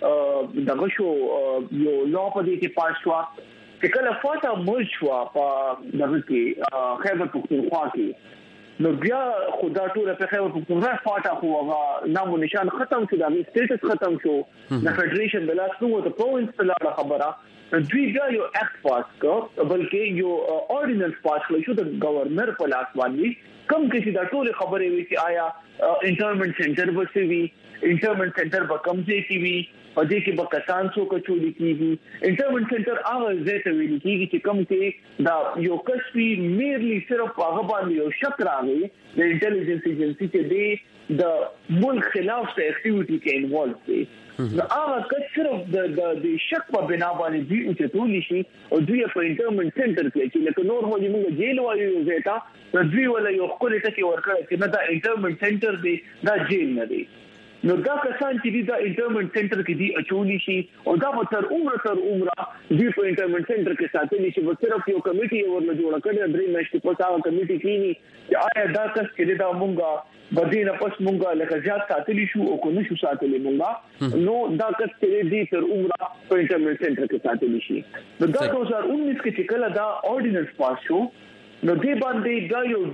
دغه شو یو لو په دې کې پاس شو چې کله فاټا مرج شو په دغه کې خیبر پختونخوا کې نو بیا خدا ټول په خیبر پختونخوا فاټا خو هغه نام او نشان ختم شو دا سټیټس ختم شو د فدریشن د لاس نو د پروینس په لاره خبره دوی بیا یو اکټ پاس کړ بلکې یو اورډیننس پاس کړ شو د گورنر په لاس باندې کم کې چې دا ټول خبرې وي چې آیا انټرمنټ سنټر به وي انټرمنټ سنټر به کم ځای کې وي په دې کې به کسان څو کچولي کیږي انټرمنټ سنټر هغه ځای ته ویل کیږي چې کم کې دا یو کسبي میرلی صرف هغه باندې یو شک راغی د انټيليجنس ایجنسی چې دی د ملک خلاف څه اکټیویټي کې انوالو دي نو هغه کس صرف د د شک په بنا باندې دی چې ټول شي او دوی په انټرمنټ سنټر کې چې لکه نور هو موږ جیل وایو زیتا نو دوی ولا یو خپل ټکی ورکړي چې نه دا انټرمنټ سنټر دی دا جیل نه دی نو دا کسان چې دا انټرمنټ سنټر کې دي اچولي شي او دا په تر عمر تر عمره دی په انټرمنټ سنټر کې ساتلي شي په صرف یو کمیټي ورنه جوړ کړي درې میاشتې په تاسو کمیټي کې چې آیا دا کس چې دا مونږه بدینه پس مونږه لکه ځات ساتلي شو او کو نشو ساتلي مونږه نو دا کس چې دی تر عمره په انټرمنټ سنټر کې ساتلي شي نو دا دوه هزار اونیس کې چې کله دا اورډیننس پاس شو نو دې باندې دا یو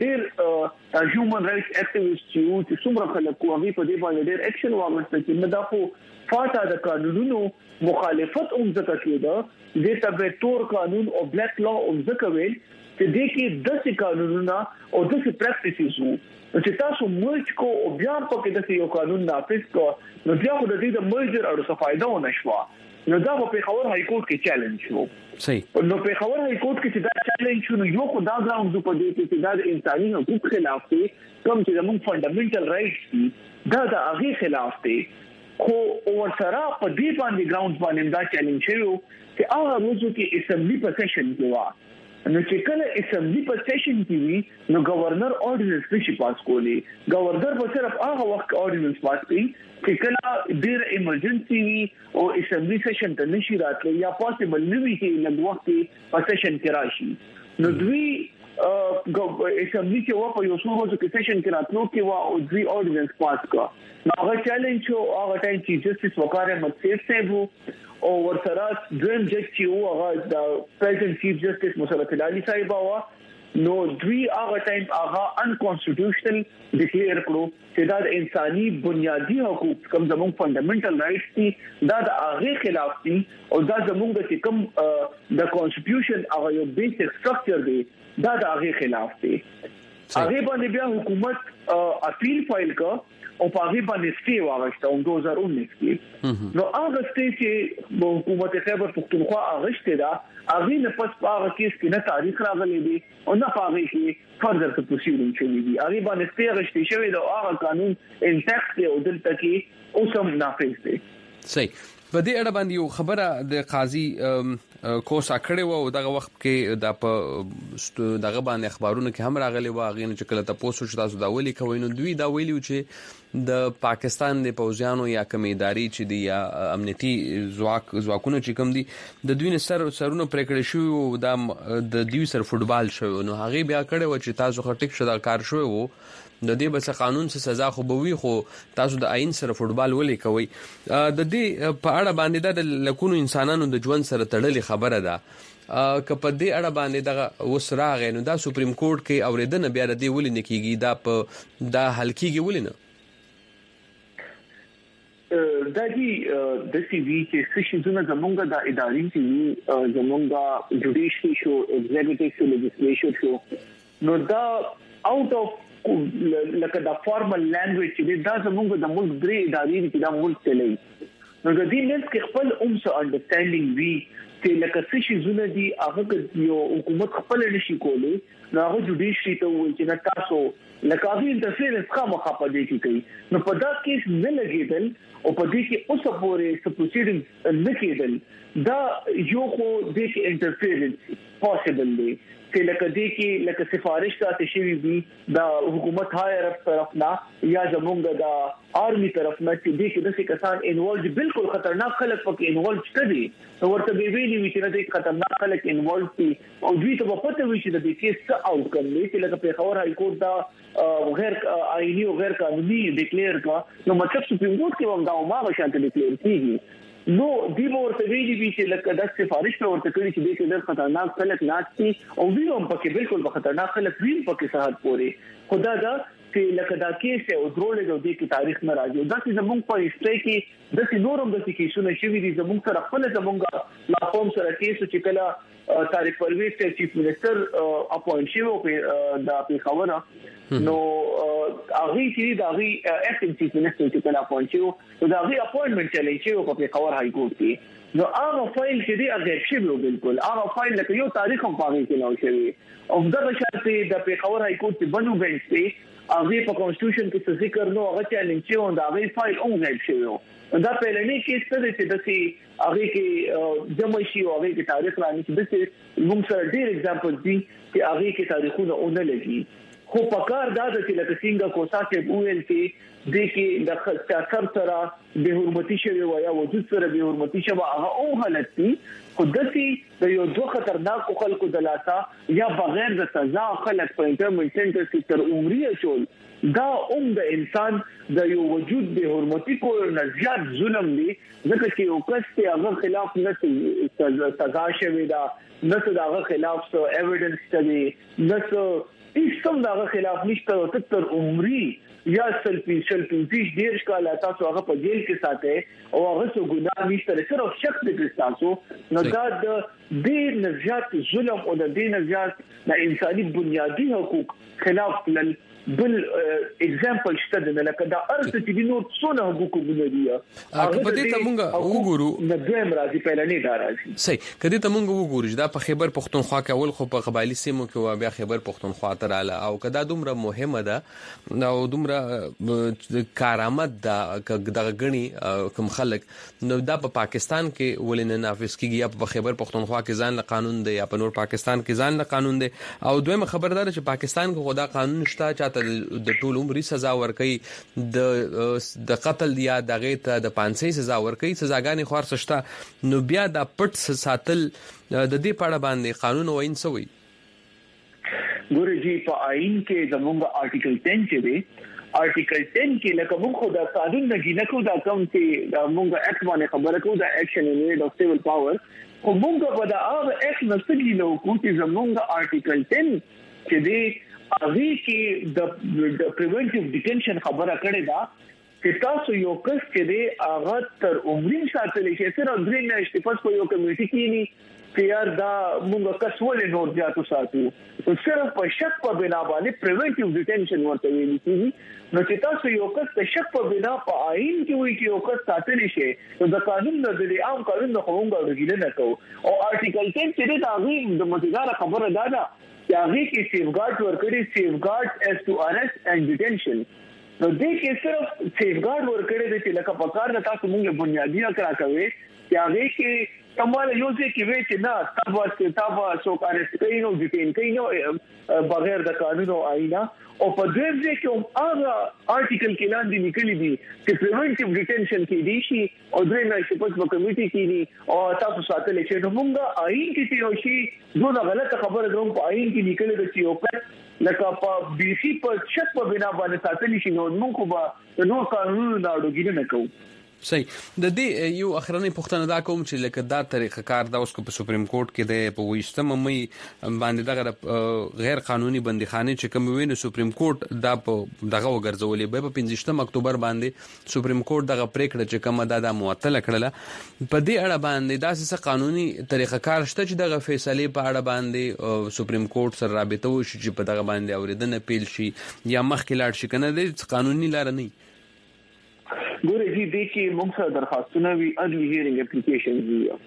ډېر هیومن رائټس اکټیویسټ چې څومره خلک کوي په دې باندې ډېر اکشن واغسته چې نه دا خو فاټا د قانونونو مخالفت هم ځکه کېده د تبه تور قانون او بلیک لا هم ځکه ویل چې د کې داسې قانونونه او داسې پریکټیسز وو چې تاسو مرج کو او بیا په کې داسې یو قانون نافذ کو نو بیا خو د دې د مرجر او څه فائدہ ونه شو نو دا په خبر های کورټ کې چیلنج شو صحیح نو په خبر های کورټ کې چې دا چیلنج شو نو یو خو دا ګراوند په دې کې چې دا د انساني حقوق خلاف دی کوم چې زموږ فندامنټل رائټس دي دا د هغه خلاف دی خو اور سره په دې باندې ګراوند باندې دا چیلنج شو چې هغه موضوع کې اسمبلی په سیشن کې وا نو چې کله اسمبلی په سیشن کې وي نو گورنر اورډیننس نشي پاس کولی گورنر په صرف هغه وخت اورډیننس پاس کوي چې کله ډیر ایمرجنسي وي او اسمبلی سیشن ته نشي راتلی یا پاسبل نه وي چې لږ وخت په سیشن کې راشي نو دوی اسمبلی کې وا په یو څو ورځې کې سیشن کې راتلو کې وا او دوی اورډیننس پاس کړ نو هغه چیلنج شو هغه ټایم چې جسټس وقار احمد سیف صاحب او ورسره دریم جج چې و هغه د پریزیډنټ چیف جسټس مسرت علي صاحب وا نو دوی هغه ټایم هغه ان کانسټیټیوشنل ډیکلیئر کړو چې دا د انساني بنیادی حقوق کوم زموږ فندامنټل رائټس دي دا د هغه خلاف دي او دا زموږ چې کوم د کانسټیټیوشن هغه یو بیسیک سټرکچر دی دا د هغه خلاف دی هغه باندې بیا حکومت اپیل فایل کړ او په هغه باندې سټي واغشته په دوه هزار اونیس کې نو هغه سټي چې حکومت خیبر پختونخوا اغشته دا هغه نه پس هغه کیس کې نه تاریخ راغلی دی او نه هغه کې فردر ته پروسیډینګ شوی دی هغه باندې سټي اغشته شوی دا هغه قانون انټیکس دی او دلته کې اوسم نافذ دی صحیح په دې اړه باندې یو خبره د قاضي کوسا کړې و او دغه وخت کې د په دغه باندې اخبارونو کې هم راغلي و غوښنه چې کله تاسو چې تاسو دا ولي کوي نو دوی دا ویلي چې د پاکستان د پوځیانو یا کمیداري چې دی یا امنیتي ځواک ځواکونه چې کوم دي د دوی سر سرونه پرکړې شو او د دوی سر فوټبال شو نو هغه بیا کړي و چې تاسو خټک شو دا کار شو وو د دې بس قانون څخه سزا خو به وي خو تاسو د آئین سره فوټبال ولې کوي د دې په اړه باندې د لکونو انسانانو د ژوند سره تړلې خبره ده که په دې اړه باندې د وسراغ نو دا سپریم کورټ کې اوریدنه بیا د دې ولې نه کیږي دا په دا حل کیږي ولې نه دا دي د سی وی چې څه شي زونه زمونږ د اداري چې زمونږ جوډیشري شو ایگزیکټیو شو لیجسلیشن شو نو دا اوټ اف لکه دا فارمل لانګویج چې دا زموږ د ملک درې ادارې چې دا ملک چلای نو د دې نس کې خپل اومسه انډرستانډینګ وی چې لکه څه شي زونه دي هغه یو حکومت خپل نشي کولی نو هغه جوډیشري ته وایي چې نه تاسو لکه هغه انټرفیرنس خامخا په دې کې کوي نو په دا کې نه لګیدل او په دې کې اوس پورې سپوسیډنګ نه کېدل دا یو خو دې کې انټرفیرنس پوسیبل دی چې لکه دې کې لکه سفارش ته شوی وي دا حکومت هایر طرف نه یا زمونږ د آرمي طرف نه چې دې کې د څه کسان انوالډ بالکل خطرناک خلک پکې انوالډ کړي نو ورته به ویلي وي چې دې خطرناک خلک انوالډ دي او دوی ته په پته وي چې د دې کیس څه آوټ کم دی چې لکه په خبر هاي کورټ دا غیر آئینی او غیر قانوني ډیکلیئر کا نو مطلب سپریم کورټ کې هم دا ما شانته ډیکلیئر کیږي نو دی ورته ویلي وي چې لکه د سفارش په ورته کړی چې دې کې د خطرناک خلک ناشتي او وی هم پکې بالکل په خطرناک خلک وی پکې صحت پوري خدا دا چې لکه دا کیس او درولې د دې کې تاریخ نه راځي دا چې زموږ په هیستوري کې د سينورم د کیسونو شوی دي زموږ سره خپل زموږ لا قوم سره کیس چې کله طارق پرویز ته چیف منسٹر اپوینټ شو په د په خبره نو هغه چې دا هغه اکټینګ چیف منسٹر چې کله اپوینټ شو دا هغه اپوینټمنت چلی شو په خبر هاي کورټ کې نو هغه فایل چې دی هغه شی بالکل هغه فایل لکه یو تاریخ هم پاره کې نو شوی او دا شرط د په خبر هاي کورټ په بنو بنچ کې هغه په کانسټیټیوشن کې څه ذکر نو هغه چیلنج شو دا هغه فایل هم غیب شوی دا په لنی کې څه دي چې د سي هغه کې جمع شي او هغه کې تاریخ رانه چې د سي موږ سره ډیر اگزامپل دي چې هغه کې تاریخونه اونې لګي خو پکار دا چې لکه څنګه کوسا کې ویل چې د کې د سر سره به حرمتي شوی و یا وجود سره به حرمتي شوی هغه او حالت دي خدای د یو دوه خطرناک خلکو د لاسا یا بغیر د سزا خلک په انټرمنټ سنټر کې تر عمرې شول دا اوم د انسان د یو وجود به حرمتي کول نه زیات ظلم دی ځکه چې یو کس ته هغه خلاف نه سزا شوی دا نه څه دغه خلاف څه ایویډنس ته نه څه هیڅ دغه خلاف نشته او تر عمرې یا سلپی سلپی پیش ډیر کال تاسو هغه په جیل کې ساتي او هغه څه ګناه نشته صرف شک دې تاسو نو دا د ډیر نزيات ظلم او د دین نزيات د انساني بنیادی حقوق خلاف لل بل اگزامپل شته د لکه دا ارث چې د نور څونه حقوق ګنې دي هغه په دې ته مونږ وګورو نه دویم راځي پهلنی دا راځي صحیح کدی ته مونږ وګورو دا په خیبر پختونخوا کې اول خو په قبایلی سیمو کې بیا خیبر پختونخوا ته رااله او کدا دومره مهمه ده او دومره کارآمد ده د غني کوم خلک نو دا په پاکستان کې ولنه نافذ کیږي یا په خیبر پختونخوا کې ځان له قانون دی یا په نور پاکستان کې ځان له قانون دی او دویمه خبردار چې پاکستان کې خدا قانون شته د ټول عمر سزا ورکړي د د قتل یا دغه ته د پانسي سزا ورکړي سزاګانې خور سشته نو بیا د پټ ساتل د دې پاړه باندې قانون وین سوی ګورې جی په آئین کې زموږ آرټیکل ټین کې دی آرټیکل ټین کې لکه موږ خو د قانون نه جنکو دا کوم چې موږ اکټ باندې خبره کوو د اکشن ان ایډ اف سیول پاور خو موږ په دا هغه اکټ نسګي نو کوم چې زموږ آرټیکل ټین چې دی هغه کې د پریونټیو ډیټنشن خبره کړې ده چې تاسو یو کس چې دی هغه تر عمرې ساتل شي سره درې میاشتې پس په یو کمیټي کې ني چې یار دا موږ کس ولې نور جاتو ساتو نو صرف په شک په بنا باندې پریونټیو ډیټنشن ورته ویل کیږي نو چې تاسو یو کس په شک په بنا په آئین کې وایي چې یو کس ساتل شي نو د قانون د عام قانون نه کومه ورګیله نه کو او آرټیکل ټین چې دا غي د متدار خبره ده هغه کې سیفګارد ورکړي سیفګارد اس ټو ارست اند ډیټنشن نو دې کې صرف سیفګارد ورکړي چې لکه په کار د تاسو موږ بنیادی اکرا کوي چې هغه کې تماله یو ځای کې وایي چې نه تاسو چې تاسو څوک ارست کوي نو ډیټین کوي نو بغیر د قانون او آئینه او په دې ځای کې هغه آرټیکل کې لاندې لیکلي دي چې پریونټیو ډیټنشن کې دي شي او درې میاشتې پس په کمیټي کې دي او تاسو ساتل شي نو موږ آئین کې چې یو شي دوه غلطه خبره کوم په آئین کې لیکل دي چې یو کس لکه په بي سي په شک په بنا باندې ساتل شي نو موږ به نو قانون نه اړوګینه نه کوو صحیح د دې یو اخرنی پښتنه دا کوم چې لکه دا طریقه کار دا اوس په سپریم کورټ کې د په ویشتمه مې باندې دغه غیر قانوني بندیخانه چې کوم ویني سپریم کورټ دا په دغه وګرځولې به په پنځه اکتوبر باندې سپریم کورټ دغه پریکړه چې کومه دا د معطل کړله په دې اړه باندې دا څه قانوني طریقه کار شته چې دغه فیصله په اړه باندې سپریم کورټ سره رابطه وشي چې په دغه باندې اوریدنه پیل شي یا مخکې لاړ شي کنه د قانوني لار نه ګورې دې کې موږ سره درخواستونه وی ارلی هیرینګ اپلیکیشن وی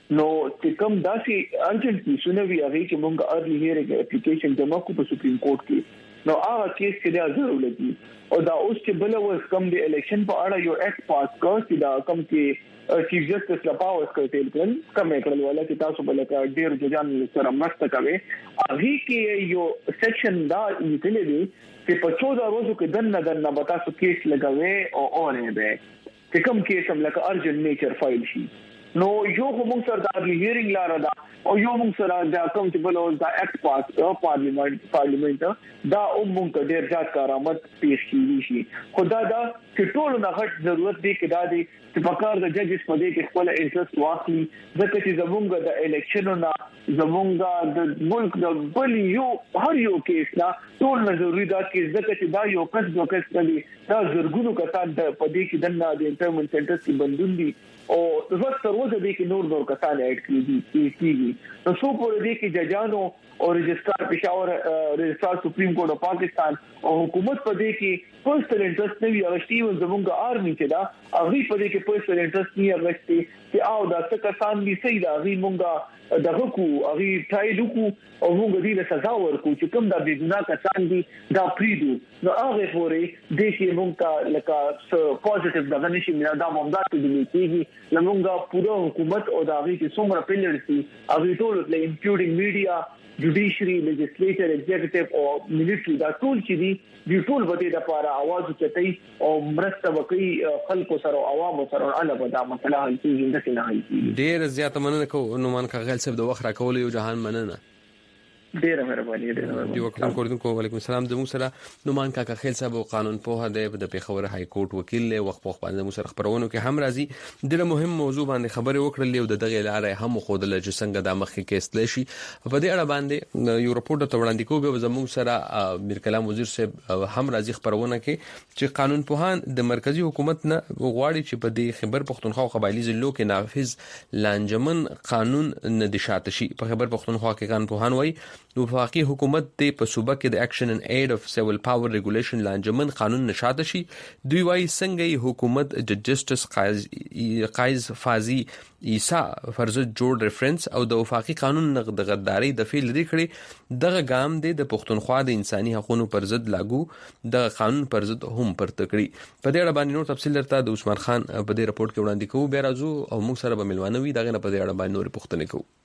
نو چې کوم داسې ارجنټ کیسونه وی هغه کې موږ ارلی هیرینګ اپلیکیشن جمع کو په سپریم کورټ کې نو هغه کیس کې دا ضروري دی او دا اوس چې بل ور کم دی الیکشن په اړه یو ایکټ پاس کړ چې دا کم کې چیف جسټس لا پاور کړل کړل کوم کړل ولا چې تاسو بل کا ډیر ججان سره مرسته کوي هغه کې یو سیکشن دا لیکل دی چې په چودہ ورځو کې دنه دنه بتا سو کیس لګوي او اورې به چې کوم کیس هم لکه ارجنټ نیچر فایل شي نو یو کوم سره د هیرینګ لاره دا او یو موږ سره د اکاونټیبل او د ایکټ پاس او پارلیمنت پارلیمنت دا عموم ته ډیر ځات کارآمد پیښ کیږي شي خدا دا چې ټول نه غټ ضرورت دی کې دا دی چې پکار د ججز په دې کې خپل انټرست واخلي ځکه چې زمونږ د الیکشنونو زمونږ د ملک د بل یو هر یو کیس لا ټول نه ضروري دا کې ځکه چې دا یو کس دوه کس دی دا زرګونو کسان د په دې کې دنه د انټرمنټ سنټرز کې بندون دي او زړه تر اوسه دې کې نور نور کسان اډ کیږي کیږي نو څو پورې دې کې ججانو او رجسترار پېښور رجسترار سپریم کورټ اف پاکستان او حکومت په دې کې پرسنل انټرست نه وي اغشتي او زمونږ آرمي چې دا هغه په دې کې پرسنل انټرست نه اغشتي چې او دا څه کسان دي سي دا هغه مونږه دغه کو هغه ټایلو کو او موږ دې له سزا ورکو چې کوم دا بې ګناه کسان دي دا پریدو نو هغه پورې د شي موږ ته لکه پوزټیو دغه نشي مې دا ممدار دي کېږي لمونږه پوره حکومت او دا غي چې څومره پلرز دي هغه ټول له انکلودینګ میډیا جوډیشري لیجسلیچر ایگزیکټیو او ملټری دا ټول چې دي د ټول بده د لپاره आवाज چتای او مرسته وکي خلکو سره او عوامو سره اله به دا مسله حل کیږي د څه نه حل کیږي ډیر زیات مننه کوم نو مان کاغل صاحب د وخت راکول یو جهان مننه ډیر مهرباني ډیر مهرباني یو کوم کوردونکو وعلیکم السلام زموږ سره نومان کاکا خیل صاحب قانون په هده د پیښور های کورټ وکیل له وخت په باندې مو سره خبرونه کې هم راځي ډیره مهم موضوع باندې خبرې وکړلې او دغه لاره هم خودل چې څنګه د مخکې کیس لشي په دې اړه باندې یو رپورټ ته وړاندې کوو زموږ سره میر کلام وزیر صاحب هم راځي خبرونه کې چې قانون پوهان د مرکزی حکومت نه غواړي چې په دې خبر پښتونخوا قبایلی ضلعو کې نافذ لانجمن قانون ندشات شي په خبر پښتونخوا کې قانون پوهان وایي وفاقي حکومت ته په صوبه کې د اکشن ان ایډ اف سیول پاور ریګولیشن لانجمن قانون نشاط شي دوی وايي څنګه حکومت د جسټس قایز قایز فازی عیسی فرض جوړ ریفرنس او د وفاقي قانون د غداري د فعل لري کړي دغه ګام د پښتونخوا د انساني حقوقو پر ضد لاګو د قانون پر ضد هم پر تکړي په دې اړه باندې نور تفصیل درته د عثمان خان په دې رپورت کې وړاندې کوو بیا راځو او موږ سره به ملوانوي دغه په دې اړه باندې نور پوښتنه کوو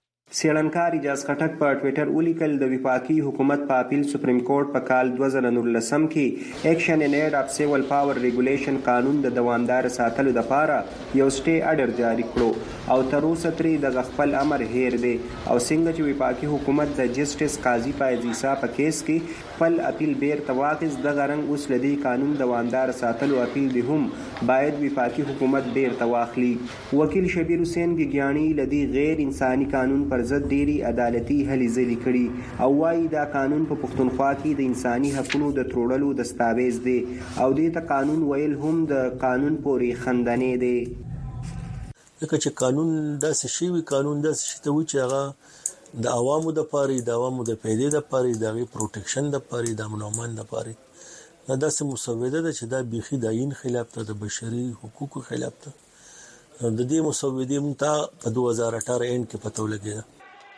سیړنکار اجاز خټک په ټوئیټر ولیکل د وفاقي حکومت په اپیل سپریم کورټ په کال دوه زره نولسم کې اکشن ان ایډ اف سیول پاور ریګولیشن قانون د دوامدار ساتلو لپاره یو سټې اډر جاری کړو او تر اوسه ترې د خپل امر هیر دی او څنګه چې وفاقي حکومت د جسټس قاضي فایز عیسی په کیس کې خپل اپیل بیر تواخذ د غرنګ اوس لدی قانون دوامدار ساتلو اپیل دی هم باید وفاقي حکومت بیر تواخلي وکیل شبیر حسین ګیانی لدی غیر انساني قانون پر ضد ډيري عدالتي هلي ځلي کړي او وايي دا قانون په پښتونخوا کې د انساني حقوقو د تروړلو دستاویز دی او دې ته قانون ویل هم د قانون پوري خندنې دی لکه چې قانون داسې شی وي قانون داسې شی ته وي چې هغه د عوامو د پاره د عوامو د پیدې د پاره د غي پروټیکشن د پاره د امنومن د پاره دا داسې مسوده ده چې دا بيخي د عین خلاف ته د بشري حقوقو خلاف ته د دې مسودې مونږ په دوه هزار اټھارہ اند کې پته ولګیده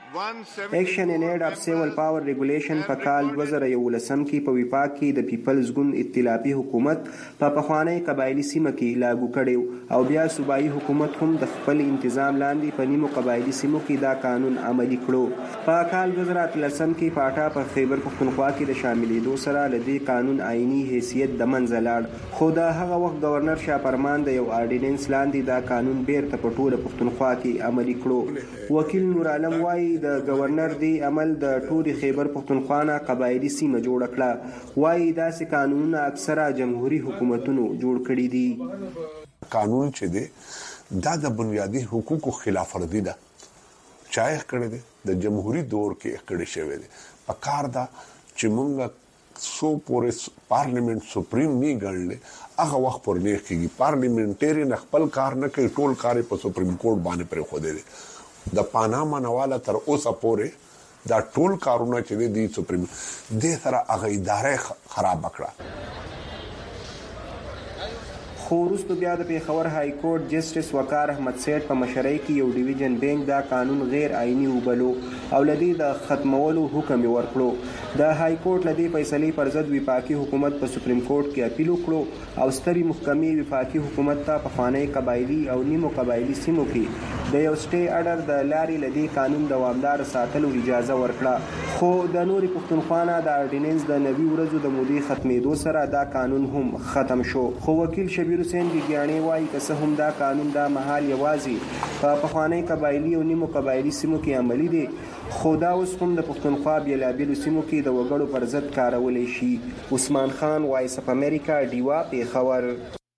اکشن ان ایډ اف سیول پاور ریګولیشن په کال دوه زره یولسم کې په وفاق کې د پیپلز ګوند ائتلافي حکومت په پخوانی قبایلی سیمه کې لاګو کړي او بیا صوبایي حکومت هم د خپل انتظام لاندې په نیمو قبایلی سیمو کې دا قانون عملی کړو په کال دوه زره اتلسم کې پاټا په خیبر پښتونخوا کې د شاملېدو سره لدی قانون آئینی حیثیت د منځ لاړ خو دا هغه وخت گورنر شاه فرمان د یو آرډیننس لاندې دا قانون بیرته په ټوله پښتونخوا کې عملی کړو وکیل نور عالم وايي د گورنر دی عمل د ټولي خیبر پښتونخوا نه قبایلی سیمه جوړ کړه وايي داسې قانونونه اکثره جمهوریت حکومتونو جوړ کړي دي قانون چې دی دا د بنیادی حقوقو خلاف ورزي ده چای کړی دی د جمهوریت دور کې کړی شوی دی په کار دا چې موږ سو پورې پارلیمنت سپریم نه ګڼل هغه وخت پر نه کېږي پارلیمنټری خپل کار نه کوي ټول کار په سپریم کورټ باندې پرې خو دی د پاناما نواله تر اوسه پورې دا ټول کارونه چې دي سپریم د سره هغه ادارې خراب کړه خو وروسته بیا د پیښور های کورټ جسټس وقار احمد سیټ په مشرۍ کې یو ډیویژن بینچ دا قانون غیر آئینی وبلو او لدی د ختمولو حکم ورکړو. د های کورټ لدی فیصلې پر ضد وفاقي حکومت په سپریم کورټ کې اپیل وکړو او ستري محکمې وفاقي حکومت ته په خوانی قبایلی او نیمو قبایلی سیمو کې د یو سټي اډر د لاري لدی قانون دوامدار ساتلو اجازه ورکړه. خو د نوري پښتونخوا نه د اورډیننس د نوي ورځو د مودې ختمېدو سره دا قانون هم ختم شو. خو وکیل شبیر حسین بیګیانی وایي که څه هم دا قانون دا محل یوازې په پخوانی قبایلی او نیمو قبایلی سیمو کې عملی دی، خو دا اوس هم د پښتونخوا بیلابیلو سیمو کې د وګړو پر ضد کارولی شي. عثمان خان، وایس اف امریکا، ډیوا، پیښور.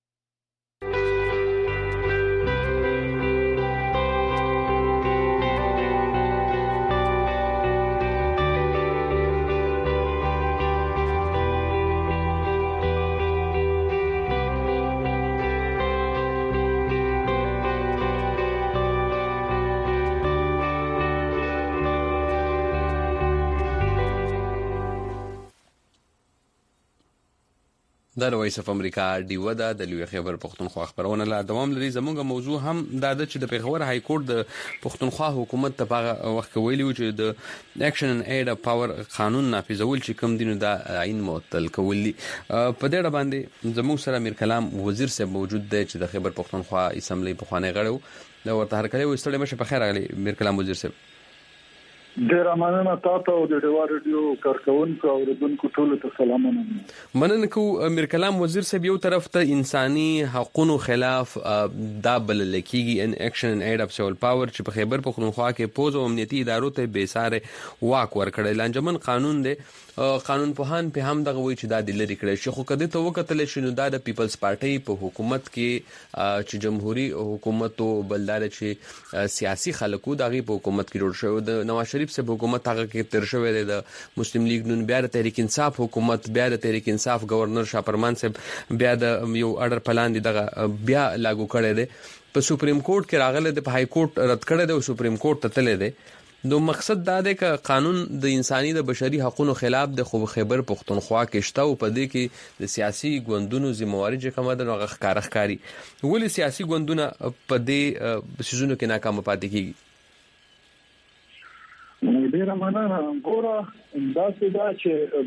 د وایس اف امریکا ډیو دا د لوی خیبر پښتونخوا خبرونه لا دوام لري. زموږ موضوع هم دا د چې د پیښور های کورټ د پښتونخوا حکومت ته په وخت ویلي چې د اکشن ان اید پاور قانون نافذول چې کوم دینو دا عین معطل کولی. په دې اړه باندې زموږ سره میر کلام وزیر صاحب موجود دی چې د خیبر پښتونخوا اسمبلی په خوانې غړو دا ورته هرکلی وستړي مشه په خیر غلی. میر کلام وزیر صاحب ډیر مننه تاسو او د ډیوا رادیو کارکونکو او اوریدونکو ټولو ته سلامونه. مننه کو میر کلام وزیر صاحب. یو طرف ته انساني حقوقو خلاف دا بل لکېږي ان اکشن ان اید اف سیول پاور چې په خیبر پښتونخوا کې پوز او امنیتي ادارو ته بے ساره واک ورکړل. لنجمن قانون دی، قانون په هم په هم دغه وی چې دا د لری کړی شي. خو کده ته وکتل شنو دا د پیپلز پارټي په حکومت کې چې جمهوریت حکومت او بلدار چې سیاسي خلکو دغه په حکومت کې جوړ شو. د نواز شریف سے حکومت هغه کې تر شوې ده د مسلم لیگ نون بیا د تحریک انصاف حکومت، بیا د تحریک انصاف گورنر شاپرمان صاحب بیا د یو اډر پلان دي دغه بیا لاګو کړی دی. په سپریم کورټ کې راغله د های کورټ رد کړی دی او سپریم کورټ ته تللی دی. نو مقصد دا دی چې قانون د انساني د بشري حقوقو خلاف د خو خیبر پښتونخوا کې شته او په دې کې د سیاسي ګوندونو ذمہواری چې کومه د هغه ښکار ښکاری ولې سیاسي ګوندونه په دې سيزونو کې ناکام پاتې کیږي. ډیر مننه. ګوره دا څه دا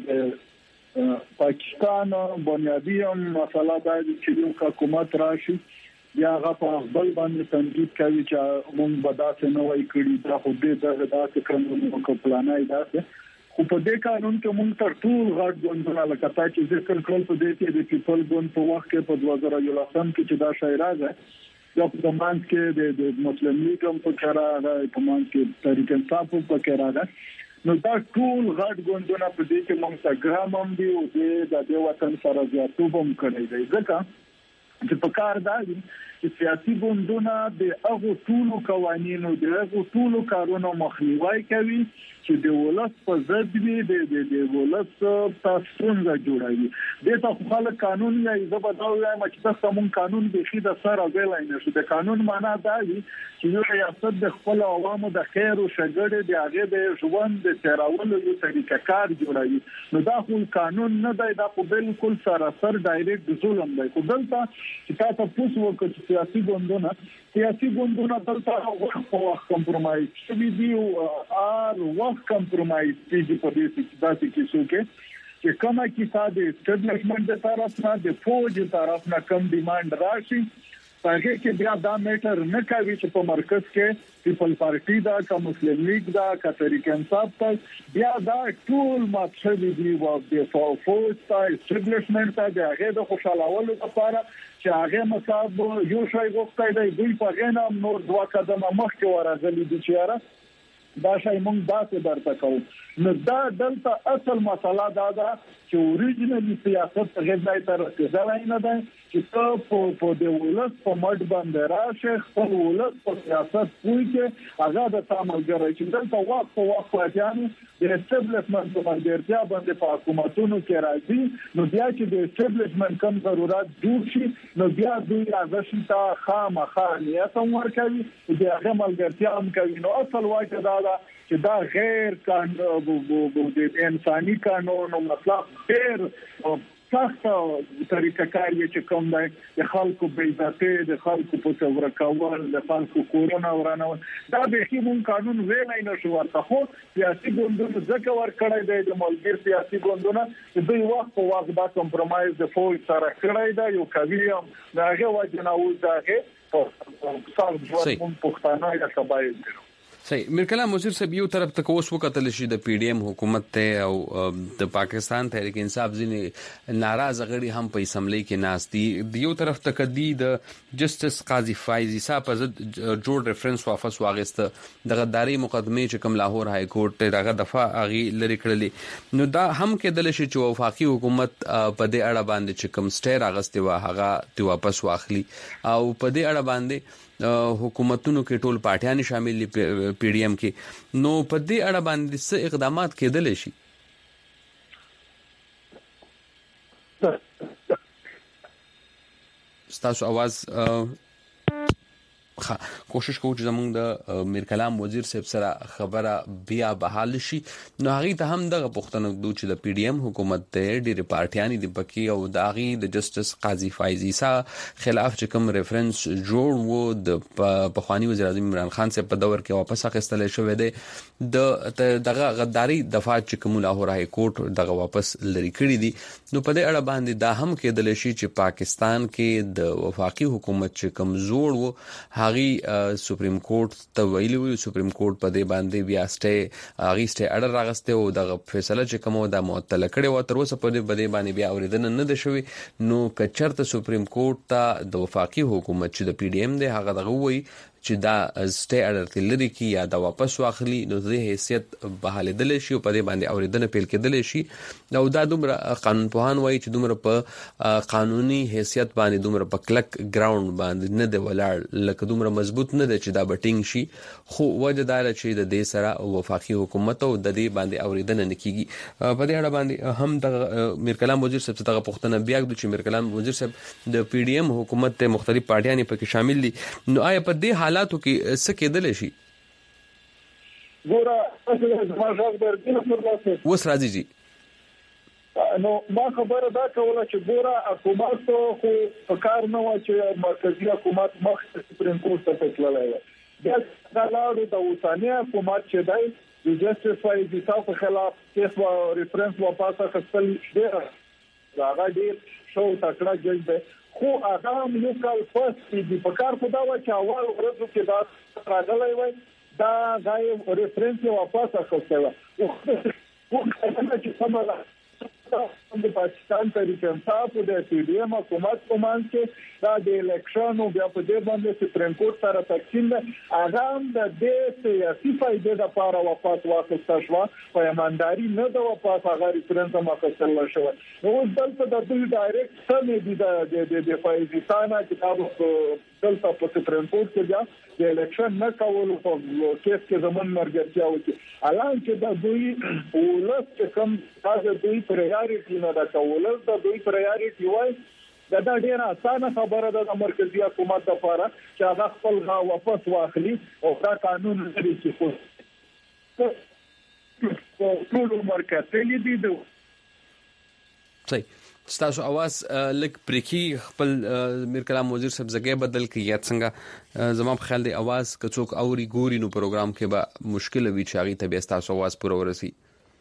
چې پاکستان بنیادی مسله دا چې حکومت راشي یا هغه په خپل باندې تنقید کوي چې موږ به داسې نه وای کړی، دا خو دې دغه داسې کړنو کو پلانای داسې. خو په دې قانون کې موږ تر ټول غټ ګوندونه لکه تا چې ذکر کړل په دې کې د پیپل ګوند په وخت کې په دوه زره یولسم کې چې دا شای راځي یا په دمان کې د مسلم لیگ هم په کار راغی، په مان کې تحریک انصاف په کار راغی. نو دا ټول غټ ګوندونه په دې کې موږ څنګه ګرام هم دی او د دې وطن سره زیاتوب هم کړی دی. ځکه چې په کار دا دي چې سیاسي ګوندونه د هغو ټولو قوانینو د هغو ټولو کارونو مخنیوي کوي چې د ولس په ضد وي، د د ولس تاسو نه جوړوي. د تاسو خلک قانون یې زبرداو وایم چې تاسو مون قانون به شي د سره ویلای نه شي. د قانون معنا دا دی چې یو ریاست د خپل عوامو د خیر او شګړې د هغه د ژوند د تیرولو یو طریقه کار جوړوي. نو دا خو قانون نه دی، دا خو بالکل سراسر ډایرکټ ظلم دی. خو دلته چې تاسو پوښتنه وکړئ سیاسي ګوندونه سیاسي ګوندونه دلته وخت په وخت کمپرمایز شوي دي او ار وخت کمپرمایز کیږي په دې چې داسې کیسو کې چې کومه کیسه د اسټابلیشمنت د طرف نه د فوج د طرف نه کم ډیماند راشي هغه کې بیا دا میټر نه کوي چې په مرکز کې پیپل پارټي دا کا مسلم لیگ دا کا تحریک انصاف تا بیا دا ټول مطلب دی و د فوج تا اسټابلیشمنت تا د هغه د خوشالولو لپاره چې هغه مصاب یو شای وختای دی دوی په غنا نور دوا قدمه مخکې ورغلي دي چې دا شای مونږ داسې درته کوو. نو دا دلته اصل مسله دا ده چې اوریجنلی سیاست هغه ځای ته رسېدلی نه دی چې ته په په د ولس په مټ باندې راشې خپل ولس په سیاست پوه کې هغه د تا ملګری چې دلته وخت په وخت واجانو د اسټابلیشمنت په ملګرتیا باندې په حکومتونو کې راځي. نو بیا چې د اسټابلیشمنت کم ضرورت جوړ شي نو بیا دوی هغه شي ته خامخا نیت هم ورکوي د هغه ملګرتیا هم کوي. نو اصل واقع دا ده چې دا غیر قانون د انساني قانون او مطلب ډېر سخت طریقه کار یې چې کوم دی د خلکو بیزاته د خلکو په تور کول د خلکو کورونا ورانول دا به هیڅ مون قانون ویلای نه شو ورته خو سیاسي ګوندونو ځکه ور کړی دی د ملګر سیاسي ګوندونو د دوی وخت په وخت دا کمپرمایز د فوج سره کړی دی یو کوي دا هغه وجه نه اوس دا هغه په څار ژوند مون پښتانه یا قبایل دي صحیح میر کلام وزیر صاحب یو طرف ته کوس وکتل شي د پی ډی ایم حکومت ته او د پاکستان تحریک انصاف ځینې ناراض غړي هم په اسمبلی کې ناس دي یو طرف ته کدی د جسټس قاضي فایز عیسی په جوړ ریفرنس واپس واغسته د غداري مقدمه چې کوم لاهور های کورټ دغه دفعه اغي لري کړلې نو دا هم کېدل شي چې وفاقي حکومت په دې اړه باندې چې کوم سټیر اغسته وا هغه تی واپس واخلي او په دې اړه باندې حکومتونو کې ټول پارټیان شامل دي پی ډی ایم کې نو په دې اړه باندې څه اقدامات کېدل شي ستاسو आवाज کوشش کوو چې زمونږ د میر کلام وزیر صاحب سره خبره بیا بحال شي نو هغه ته هم دغه پښتنو دوی چې د پی ډی ایم حکومت ته ډېر پارټیان دي پکې او د هغه د جسټس قاضي فایز عیسی خلاف چې کوم ریفرنس جوړ وو د پخوانی وزیر اعظم عمران خان صاحب په دور کې واپس اخیستل شوی دی د دغه غداري دفعه چې کوم لاهور های کورټ دغه واپس لري کړی دي نو په دې اړه باندې دا هم کېدل شي چې پاکستان کې د وفاقي حکومت چې کوم زوړ وو هغه سپریم کورټ ته ویلي وو سپریم کورټ په دې باندې بیا سټه هغه سټه اډر راغسته او دغه فیصله چې کوم د معطل کړي و تر اوسه په دې باندې بیا اوریدنه نه ده شوی نو کچرته سپریم کورټ ته د وفاقي حکومت چې د پی ډی ایم دی هغه دغه وی چې دا سټه اډر تلری کی یا دا واپس واخلي نو د حیثیت بحالېدل شي او په دې باندې اوریدنه پیل کېدل شي نو دا دومره قانون پوهان وایي چې دومره په قانوني حیثیت باندې دومره په کلک ګراوند باندې نه دی ولاړ لکه دومره مضبوط نه دی چې دا بټینګ شي خو وجه دا چې د دې سره وفاقي حکومت او د دې باندې اوریدنه نکېږي په دې اړه باندې هم د میر کلام وزیر صاحب څخه پوښتنه بیا د چې میر کلام وزیر صاحب د پی ډی ایم حکومت ته مختلف پارټیان پکې شامل دي نو آیا په دې حالاتو کې څه کېدل شي ګوره ما ځاګ درګنه پرلاسه وس راځي جی نو ما خبره دا کوله چې ګوره حکومت خو په کار نه و چې مرکزی حکومت مخ سپریم کورټ ته تللی و بیا دا لاړو د اوساني حکومت چې دی د جسټس فایز عیسی په خلاف کیس و ریفرنس واپس اخیستل ډېر هغه ډېر شو تکړه جج دی خو هغه هم یو کال پس د په کار په دا و چې اول ورځو کې دا راغلی وای دا غای ریفرنس واپس اخیسته و او څنګه چې سمه د پاکستان تحریک انصاف او د پی ډی ایم حکومت په منځ کې دا د الیکشن او بیا په دې باندې سپریم کورټ سره تقسیم ده هغه هم د دې سیاسي فائدې لپاره واپس واخیسته شو په ایمانداري نه د واپس هغه ریفرنس واخیستل شو نو دلته د دوی ډایرکټ سمې دي د د فایزستانه کتاب دلته په سپریم کورټ کې بیا د الیکشن نه کول په کیس کې زمون مرګرتیا وکړي الان چې د دوی ولس چې کوم تاسو دوی پرایورټي نه دا کول د دوی پرایورټي وای دا ډیره اسانه خبره ده د مرکزی حکومت لپاره چې هغه خپل غا واپس واخلي او دا قانون لري چې خو ټول مرکزي دي دي صحیح ستاسو आवाज لک پرکی خپل میر کلام وزیر صاحب زګي بدل کی یا څنګه زما په خیال دی आवाज کڅوک اوري ګوري نو پروګرام کې به مشکل وي چې هغه ته به ستاسو आवाज پوره ورسي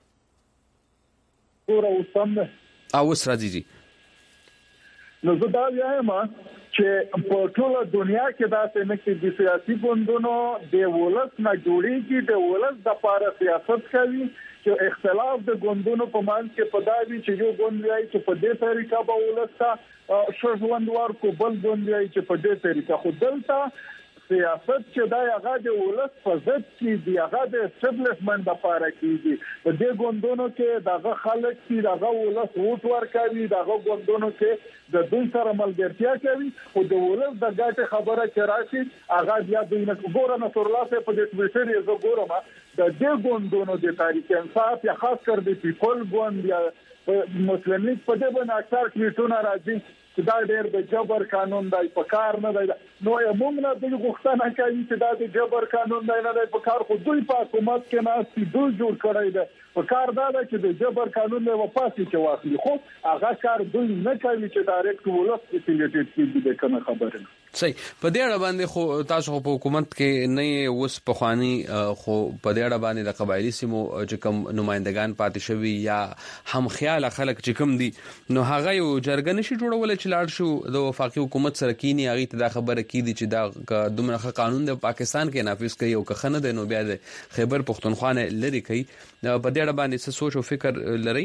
پوره وسمه اوس راځي جی نو زه دا وایم چې په ټوله دنیا کې دا څنګه چې د سیاسي ګوندونو د ولس نه جوړیږي د ولس د لپاره سیاست کوي چې اختلاف د ګوندونو په منځ کې پداوی چې یو ګوند وایي چې په دې طریقه به ولسته شوژوند ورکو بل ګوند وایي چې په دې طریقه خو دلته سیاست چې دا هغه د ولس په ضد کې دی هغه د اسټابلیشمنت لپاره کیږي په دې ګوندونو کې دغه خلک چې دغه ولس ووټ ورکوي دغه ګوندونو کې د دوی سره ملګرتیا کوي او د ولس د ګټه خبره چې راشي هغه بیا دوی نه ګورم نصر الله په دې ټویټر یې زه ګورم د دې ګوندونو د تاریخ انصاف یا خاص کر د پیپل ګوند یا مسلمان په دې باندې اکثر ټویټونه راځي چې دا ډېر د جبر قانون دی په کار نه دی نو موږ نه د غوښتنه کوي چې دا د جبر قانون دی نه دی په کار خو دوی په حکومت کې ناستي دوی جوړ کړی دی په کار دا دی چې د جبر قانون له وپاسي چې واخلي خو هغه کار دوی نه کوي چې ډایرکټ ولس افیلیټډ کیږي د کومه خبره نه صحیح په دې اړه باندې خو تاسو په حکومت کې نه اوس په خواني خو په دې اړه باندې د قبایلی سیمو چې کوم نمائندگان پاتې شوی یا هم خیال خلک چې کوم دي نو هغه یو جرګه نشي جوړول چې لاړ شو د وفاقي حکومت سره کینی هغه ته دا خبره کیدي چې دا دومره قانون د پاکستان کې نافذ کوي او که خنه ده نو بیا د خیبر پختونخوا نه لري کوي په دې اړه باندې څه سوچ او فکر لري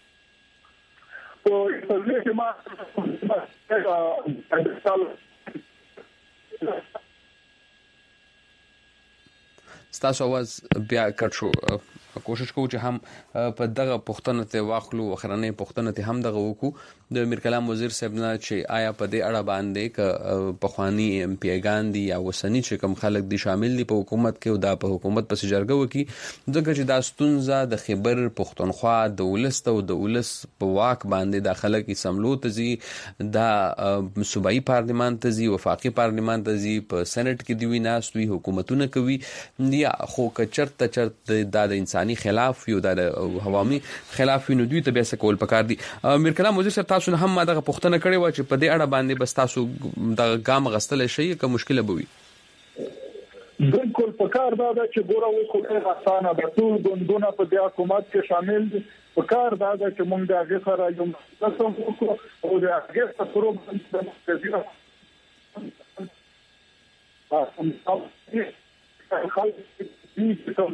او په دې کې ما ستاسو आवाज بیا کټ شو کوشش کوو چې هم په دغه پښتنه ته واخلو اخرنه پښتنه ته هم دغه وکړو د امیر کلام وزیر صاحب نه چې آیا په دې اړه باندې ک په خواني ایم پی ګان دي یا وسنی چې کوم خلک دي شامل دي په حکومت کې او دا په حکومت پسې جرګه وکي ځکه چې دا ستونزه د خیبر پښتونخوا د ولست او د ولس په واک باندې د خلک سملو ته زی د صوبایي پارلیمان ته زی وفاقي پارلیمان ته زی په سېنات کې دی ویناستوي حکومتونه کوي یا خو کچرت چرت د انساني خلاف یو د عوامي خلاف نو دوی ته بیا سکول پکار دي امیر کلام وزیر صاحب تاسو هم دغه پښتنه کړي و چې په دې اړه باندې بس تاسو د ګام غستل شي که مشکله بوي بالکل پکار دا چې ګوره و خو ډېر اسانه ده ټول ګوندونه په دې حکومت کې شامل دي پکار دا چې موږ د هغه سره یو تاسو او د هغه سره پروګرام د مرکزي خلک دې کوم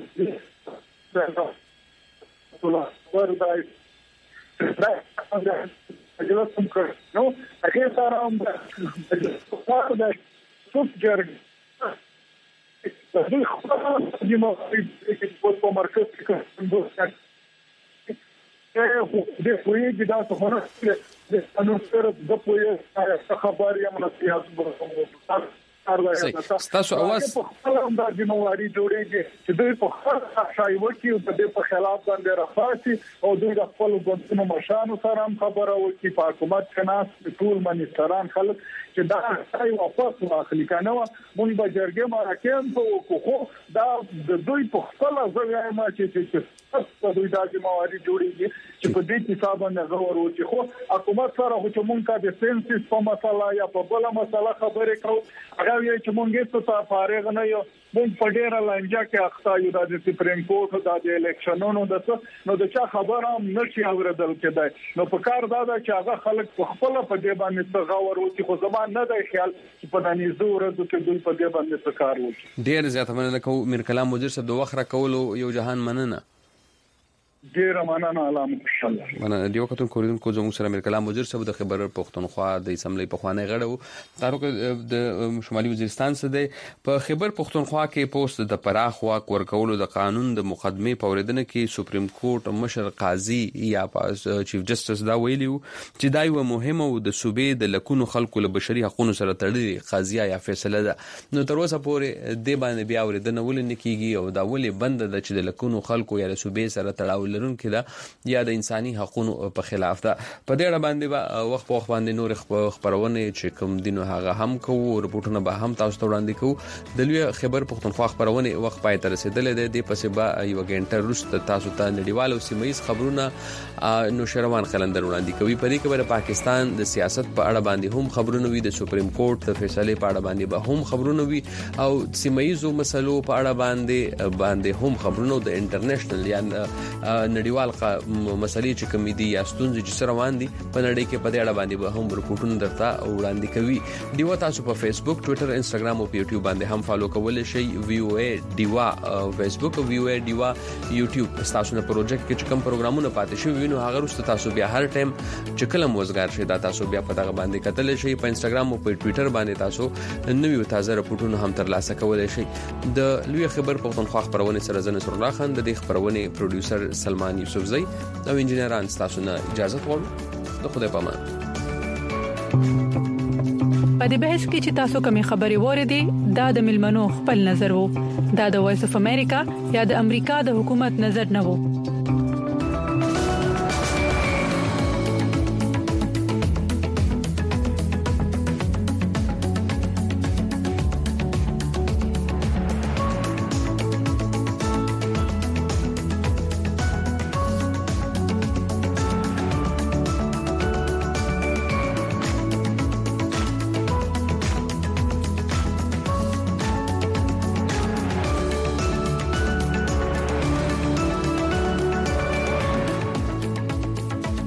ټول ورته اجازه کوم کړ نو هغه سره هم د د څوک جرګ د دې خبره چې مو په مرکز کې کوم څه د پوهې د تاسو هره د انو سره د پوهې خبرې هم نصيحت ورکوم تاسو اواز په خپل انداز د مواري جوړېږي چې دوی په خپل شایو کې په دې په خلاف باندې راځي او دوی د خپل ګوندونو مشانو سره هم خبره وکړي په حکومت کې ناس ټول منیستران خلک چې دا ځای واپس واخلي کنه مونږ به جرګه مارکیم په خو دا د دوی په خپل ځای ما چې چې په دوی د مواري جوړېږي چې په دې حساب باندې غوړ وکړي خو حکومت سره چې مونږ کا د سنسس په مسله یا په بل مسله خبرې کوو هغه یې چې مونږ ته فارغ نه یو مونږ په ډیره لانجه کې اخته یو د سپریم کورټ د الیکشنونو د څه نو د چا خبره هم نشي اوریدل کېدای نو په کار دا چې هغه خلک په خپل په دې باندې څه غوړ وکړي خو زمان نه دی خیال چې په دانې زور د دوی په دې باندې څه کار وکړي ډیر زیاته مننه کوم امیر کلام وزیر صاحب د وخت را کولو یو جهان مننه ډیر مننه علامه انشاءالله مننه دیو کتون کوریدونکو زموږ سره امیر کلام وزیر صاحب د خیبر پختونخوا د اسمبلی په خوانه غړو تارو د شمالي وزیرستان څخه دی په خیبر پختونخوا کې پوسټ د پراخ واک ورکولو د قانون د مقدمه په اوریدنه کې سپریم کورټ مشر قاضي یا چیف جسټس دا ویلیو چې دا یو مهمه او د صوبې د لکونو خلکو له بشري حقوقو سره تړلې قضیه یا فیصله ده نو تر اوسه پورې د باندې بیا اوریدنه ولې نکېږي او دا ولې بند ده چې د لکونو خلکو یا د صوبې سره تړاو لرونکي ده یا د انساني حقوقو په خلاف ده په دې اړه باندې وخت په وخت باندې نور خبرونه چې کوم دینو هغه هم کوو رپورټونه به هم تاسو ته وړاندې کوو د لوی خیبر پختونخوا خبرونه وخت پای تر رسیدلې ده د پسې به یو غنټه وروسته تاسو ته نړیوال او سیمایي خبرونه نو شروان خلندر وړاندې کوي په دې کې به پاکستان د سیاست په اړه باندې هم خبرونه وي د سپریم کورټ د فیصله په اړه باندې به هم خبرونه وي او سیمایي مسلو په اړه باندې باندې هم خبرونه د انټرنیشنل یا نړیوال مسلې چې کوم دي یا ستونزې چې سره روان دي په نړۍ کې په دې اړه باندې به هم رپورټونه درته وړاندې کوي دیوا تاسو په فیسبوک ټوئیټر انستګرام او یوټیوب باندې هم فالو کولای شئ وی او ای دیوا فیسبوک او وی او ای دیوا یوټیوب تاسو نه پروجیکټ کې چې کوم پروګرامونه پاتې شوی وینو هغه وروسته تاسو بیا هر ټایم چې کله موزګار شي دا تاسو بیا په دغه باندې کتل شئ په انستګرام او په ټوئیټر باندې تاسو نوې تازه رپورټونه هم ترلاسه کولای شئ د لوی خبر پختونخوا خبرونه سره زنه سر الله خان د دې خبرونه پروډوسر سلمان یوسفزئی او انجنیران تاسو نه اجازه غواړم د خدای پامان په دې بحث کې چې تاسو کومې خبرې وریدي دا د ملمنو خپل نظر وو دا د وایس اف امریکا یا د امریکا د حکومت نظر نه وو